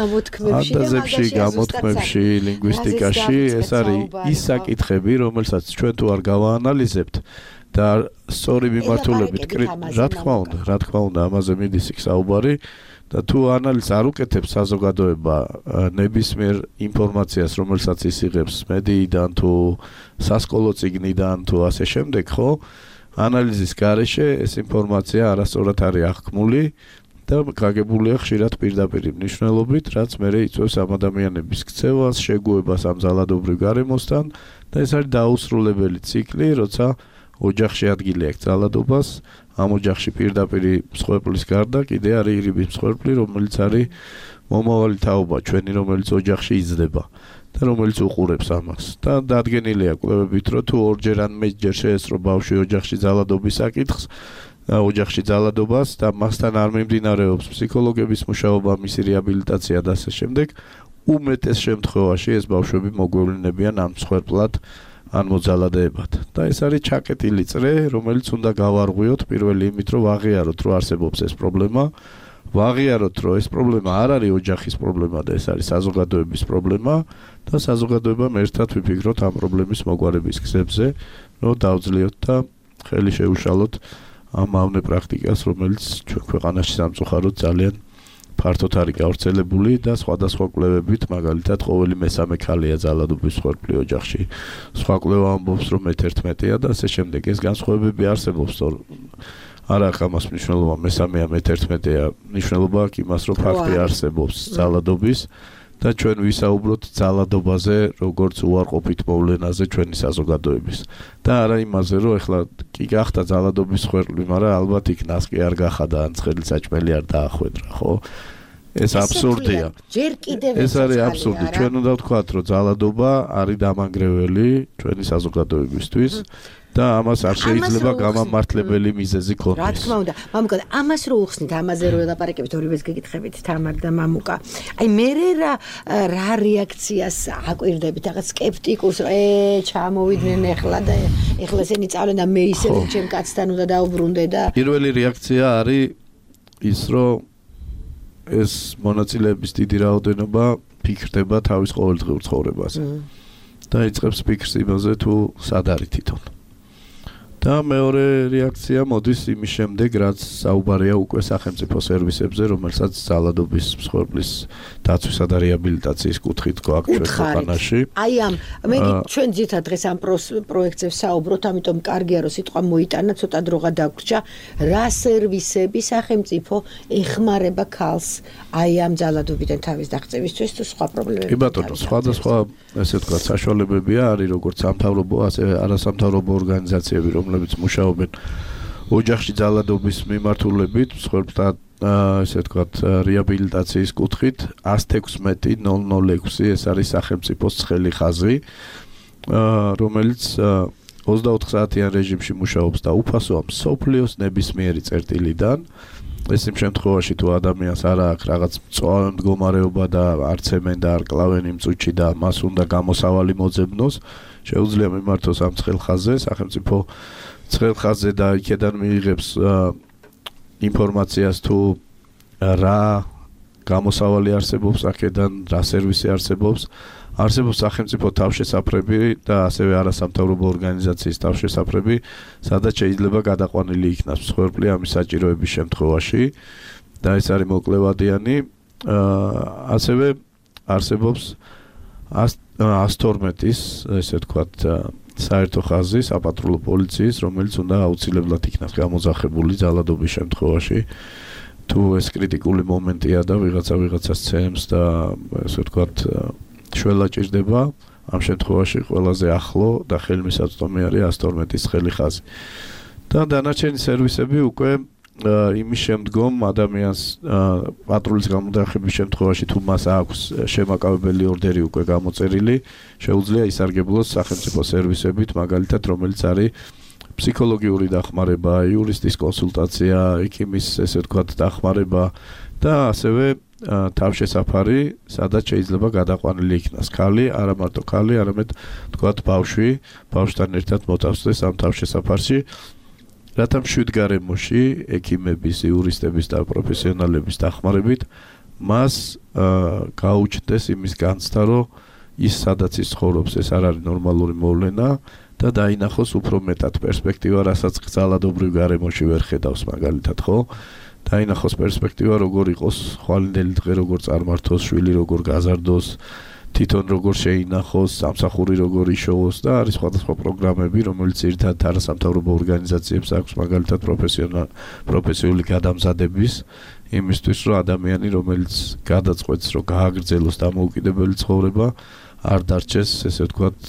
გამოთქმებში, ლინგვისტიკაში ეს არის ის საკითხები, რომელსაც ჩვენ თუ არ გავაანალიზებთ და სწორი მიმართულებით, რა თქმა უნდა, ამაზე მიდის იქ საუბარი. და თუ ანალიზს არ უკეთებს საზოგადოება ნებისმიერ ინფორმაციას, რომელსაც ის იღებს მედიიდან თუ სასკოლო წიგნიდან თუ ასე შემდეგ, ხო? ანალიზის გარეშე ეს ინფორმაცია არასწორად არის აღქმული და გაგებულია ხშირად პირდაპირ მნიშვნელობით, რაც მერე იწვევს ამ ადამიანების ქცევას, შეგუებას ამ ძალადობრივ გარემოსთან და ეს არის დაუსრულებელი ციკლი, როცა ოჯახში ადგილი აქვს ძალადობას, ამ ოჯახში პირდაპირ მსხვერპლის გარდა კიდე არის ირიბის მსხვერპლი, რომელიც არის მომავალი თაობა ჩვენი, რომელიც ოჯახში იზრდება და რომელიც უყურებს ამას. და დადგენილია კვლევებით, რომ თუ ორჯერ ან მეტჯერ შეესწრო ბავშვი ოჯახში ძალადობის საკითხს, ოჯახში ძალადობას და მასთან არ მიმდინარეობს ფსიქოლოგების მუშაობა, მისი რეაბილიტაცია და ასე შემდეგ, უმეტეს შემთხვევაში ეს ბავშვები მოგვევლინებიან ამ მსხვერპლად ან მოძალადეებად. და ეს არის ჩაკეტილი წრე, რომელიც უნდა გავარღვიოთ პირველი იმით, რომ ვაღიაროთ, რომ არსებობს ეს პრობლემა, ვაღიაროთ, რომ ეს პრობლემა არ არის ოჯახის პრობლემა და ეს არის საზოგადოების პრობლემა და საზოგადოებამ ერთად ვიფიქროთ ამ პრობლემის მოგვარების გზებზე, რომ დავძლიოთ და ხელი შეუშალოთ ამ მავნე პრაქტიკას, რომელიც ჩვენ ქვეყანაში სამწუხაროდ ძალიან ფართოდ არის გავრცელებული და სხვადასხვა კვლევებით, მაგალითად, ყოველი მესამე ქალია ძალადობის მსხვერპლი ოჯახში. სხვა კვლევა ამბობს, რომ მე-11-ია და ასე შემდეგ. ეს განსხვავებები არსებობს, რომ არ აქვს ამას მნიშვნელობა, მესამეა, მე-11-ია, მნიშვნელობა აქვს იმას, რომ ფაქტი არსებობს ძალადობის და ჩვენ ვისაუბროთ ძალადობაზე, როგორც უარყოფით მოვლენაზე ჩვენი საზოგადოების. და არა იმაზე, რომ ეხლა კი გახდა ძალადობის მსხვერპლი, მაგრამ ალბათ იქ ნასკი არ გახადა, ან ცხელი საჭმელი არ დაახვედრა, ხო? ეს აბსურდია. ჯერ კიდევ ეს არის აბსურდი. ჩვენ უნდა ვთქვათ, რომ ძალადობა არის დამანგრეველი ჩვენი საზოგადოებისთვის. და ამას არ შეიძლება გამამართლებელი მიზეზი ქონდეს. რა თქმა უნდა, მამუკა, ამას რო უხსნით, ამაზე რო ელაპარაკებით, ორივეს გეკითხებით თამარ და მამუკა. აი მე რა რეაქციას აკვირდებით, რაღაც სკეპტიკურს, ჩამოვიდნენ ეხლა და ეხლა ესენი წავლენ და მე ისევ ჩემ კაცთან უნდა დაუბრუნდე და პირველი რეაქცია არის ის, რომ ეს მონაწილეების დიდი რაოდენობა ფიქრდება თავის ყოველდღიურ ცხოვრებაზე. და იწყებს ფიქრს იმაზე, თუ სად არის თვითონ. და მეორე რეაქცია მოდის იმის შემდეგ, რაც საუბარია უკვე სახელმწიფო სერვისებზე, რომელსაც ძალადობის მსხვერპლის დაცვისა და რეაბილიტაციის კუთხით გვაქვს ჩვენ ქვეყანაში. აი მე ჩვენ ძირითადად დღეს ამ პროექტზე ვსაუბრობთ, ამიტომ კარგია რომ სიტყვა მოიტანა, ცოტა დროღა დაგვრჩა, რა სერვისები სახელმწიფო ეხმარება ქალს აი ამ ძალადობიდან თავის დაღწევისთვის თუ სხვა პრობლემები. კი ბატონო, სხვადასხვა ესე ვთქვათ საშუალებებია, არის როგორც სამთავრობო, ასე არასამთავრობო ორგანიზაციები, რომლებიც მუშაობენ ოჯახში ძალადობის მიმართულებით, მსხვერპლთა ესე ვთქვათ რეაბილიტაციის კუთხით 116.006 ეს არის სახელმწიფოს ცხელი ხაზი, რომელიც 24 საათიან რეჟიმში მუშაობს და უფასოა მსოფლიოს ნებისმიერი წერტილიდან. ეს იმ შემთხვევაში თუ ადამიანს არ აქვს რაღაც მწვავე მდგომარეობა და არცემენ და არ კლავენ იმ წუთში და მას უნდა გამოსავალი მოძებნოს, შეუძლია მიმართოს ამ ცხელ ხაზზე, სახელმწიფო ცხელ ხაზზე და იქედან მიიღებს ინფორმაციას თუ რა გამოსავალი არსებობს აქედან, რა სერვისი არსებობს სახელმწიფო თავშესაფრები და ასევე არასამთავრობო ორგანიზაციის თავშესაფრები, სადაც შეიძლება გადაყვანილი იქნას მსხვერპლი ამის საჭიროების შემთხვევაში და ეს არის მოკლევადიანი. ასევე არსებობს 112-ის, ესე ვთქვათ, საერთო ხაზი საპატრულო პოლიციის, რომელიც უნდა აუცილებლად იქნას გამოძახებული ძალადობის შემთხვევაში. თუ ეს კრიტიკული მომენტია და ვიღაცას ცემს და ესე ვთქვათ შველა ჭირდება, ამ შემთხვევაში ყველაზე ახლო და ხელმისაწვდომი არის 112-ის ხელი ხაზი. და დანარჩენი სერვისები უკვე იმის შემდგომ ადამიანს პატრულის გამოდახების შემთხვევაში თუ მას აქვს შემაკავებელი ორდერი უკვე გამოწერილი, შეუძლია ისარგებლოს სახელმწიფო სერვისებით, მაგალითად, რომელიც არის ფსიქოლოგიური დახმარება, იურისტის კონსულტაცია, ექიმის ესე ვთქვათ დახმარება და ასევე თავშესაფარი, სადაც შეიძლება გადაყვანილი იქნას ქალი, არა მარტო ქალი, არამედ ვთქვათ ბავშვთან ერთად მოწავსდეს ამ თავშესაფარში. რათა მშვიდგარემოში ექიმების, იურისტების და პროფესიონალების დახმარებით მას გაუჩნდეს იმის განცდა, რომ ის სადაც ის ცხოვრობს, ეს არ არის ნორმალური მოვლენა და დაინახოს უფრო მეტად პერსპექტივა, რასაც ძალადობრივ გარემოში ვერ ხედავს მაგალითად, ხო? დაინახოს პერსპექტივა, როგორ იყოს ხვალინდელი დღე, როგორ წარმართოს, შვილი როგორ გაზარდოს, თვითონ როგორ შეინახოს, სამსახური როგორ იშოვოს და არის სხვადასხვა პროგრამები, რომელიც ერთად არასამთავრობო ორგანიზაციებს აქვს მაგალითად პროფესიული გადამზადების იმისთვის, რომ ადამიანი, რომელიც გადაწყვეტს, რომ გააგრძელოს დამოუკიდებელი ცხოვრება, არ დარჩეს, ესე ვთქვათ,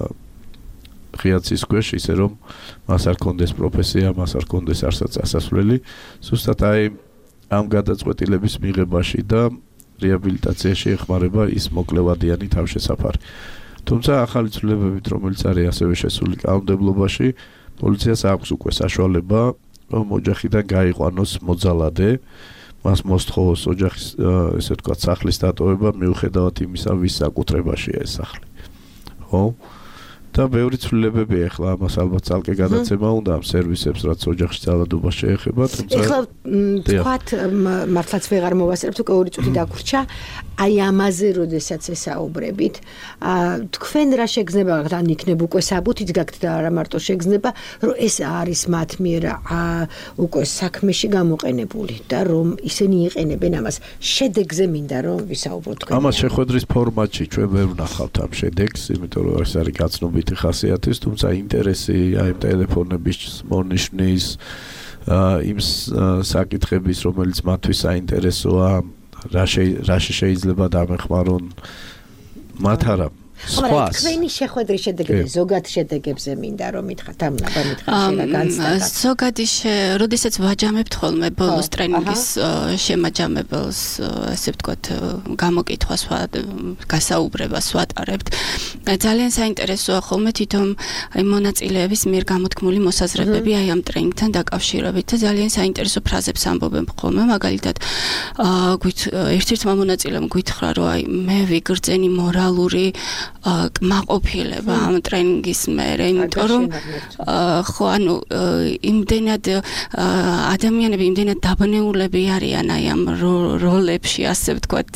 ღიაცის ქვეშ, ისე რომ მას არ კონდეს პროფესია, მას არ კონდეს არსაც ასასვლელი, ზუსტად აი ამ გადაწყვეტილების მიღებაში და რეაბილიტაციაში ეხმარება ის მოკლევადიანი თავშესაფარი. თუმცა ახალი ცვლილებებით, რომელიც არის ასევე შესული კანონმდებლობაში, პოლიციას აქვს უკვე საშუალება, რომ ოჯახიდან გაიყვანოს მოძალადე, მას მოსთხოვოს ოჯახის, ესე ვთქვათ, სახლის დატოვება, მიუხედავად იმისა, ვის საკუთრებაშია ეს სახლი. ხო? და ბევრი ცვლილებები ახლა ამას ალბათ ძალკე გადაცემა უნდა ამ სერვისებს, რაც ოჯახში ძალადობა შეეხება, თუმცა ახლა თქვათ მართლაც ვეღარ მოვასწრებთ, უკვე 2 წუთი დაგვრჩა, აი ამაზე როდესაც ესაუბრებით, თქვენ რა შეგრძნება გაქვთ, ან იქნებ უკვე საბუთიც გაქვთ და არა მარტო შეგრძნება, რომ ეს არის მათ მიერ უკვე საქმეში გამოყენებული და რომ ისინი იყენებენ ამას. შედეგზე მინდა რომ ვისაუბროთ თქვენ. ამას შეხვედრის ფორმატში ჩვენ ვერ ვნახავთ ამ შედეგს, იმიტომ რომ ეს არის გაცნობი ხასიათის, თუმცა ინტერესი აი ტელეფონების მონიშნის იმ საკითხების, რომელიც მათთვის საინტერესოა, რა შეიძლება დამეხმარონ მათ არა. სხვა თქვენი შეხვედრის შედეგებზე, ზოგად შედეგებზე მინდა რომ მითხრათ, ამ მითხრათ განცდა. ზოგადი როდესაც ვაჯამებთ ხოლმე ბოლოს ტრენინგის შემაჯამებელს, ასე ვთქვათ, გამოკითხვას გასაუბრებას ვატარებთ. ძალიან საინტერესოა ხოლმე თვითონ აი მონაწილეების მიერ გამოთქმული მოსაზრებები აი ამ ტრენინგთან დაკავშირებით და ძალიან საინტერესო ფრაზებს ამბობენ ხოლმე, მაგალითად, ერთ-ერთმა მონაწილემ გითხრა, რომ აი მე ვიგრძენი მორალური კმაყოფილება ამ ტრენინგის მერე, იმიტომ რომ ხო, ანუ იმდენად ადამიანები იმდენად დაბნეულები არიან აი ამ როლებში, ასე ვთქვათ,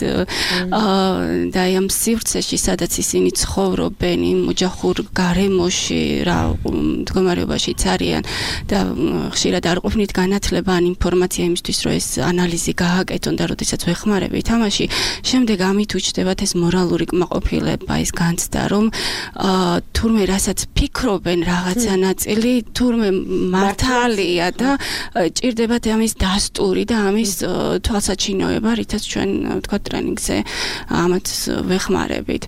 და აი ამ სივრცეში, სადაც ისინი ცხოვრობენ, იმ ოჯახურ გარემოში, რა მდგომარეობაშიც არიან და ხშირად არ ყოფნით განათლება ან ინფორმაცია იმისთვის, რომ ეს ანალიზი გააკეთონ და როდესაც ვეხმარებით ამაში, შემდეგ ამით უჩნდებათ ეს მორალური კმაყოფილება, ეს განცდა, რომ თურმე რასაც ფიქრობენ რაღაცა ნაწილი, თურმე მართალია და ჭირდებათ ამის დასტური და ამის თვალსაჩინოება, რითაც ჩვენ ვთქვათ ტრენინგზე ამათ ვეხმარებით.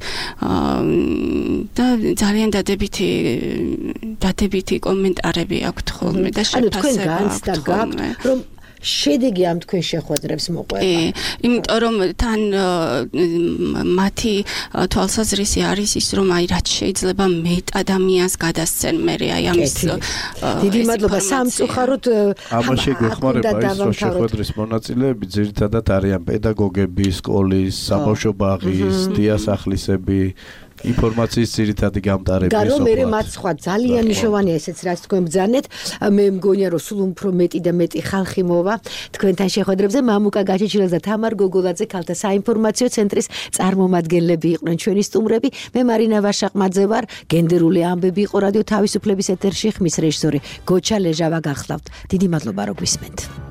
და ძალიან დადებითი კომენტარები აქვთ ხოლმე და შეფასება აქვთ ხოლმე. რომ შედეგი ამ თქვენ შეხვედრებს მოყვება. იმიტომ რომ თან მათი თვალსაზრისი არის ის, რომ აი რაც შეიძლება მეტ ადამიანს გადასცენ მე აი ამის დიდი მადლობა სამწუხაროდ ამაში გვეხმარება ის, რომ შეხვედრის მონაწილეები ძირითადად არიან პედაგოგები, სკოლის, საბავშვო ბაღის, დიასახლისები ინფორმაციის ძირითადი გამტარები და რომ მე მათ სხვა ძალიან მნიშვნელოვანია ესეც რაც თქვენ ბრძანეთ მე მგონია რომ სულ უფრო მეტი და მეტი ხალხი მოვა თქვენთან შეხვედრებზე მამუკა გაჩეჩილაძე და თამარ გოგოლაძე ქალთა საინფორმაციო ცენტრის წარმომადგენლები იყვნენ ჩვენი სტუმრები მე მარინა ვაშაყმაძე ვარ გენდერული ამბები იყო რადიო თავისუფლების ეთერში ხმის რეჟისორი გოჩა ლეჟავა გახლავთ დიდი მადლობა რომ გვისმენთ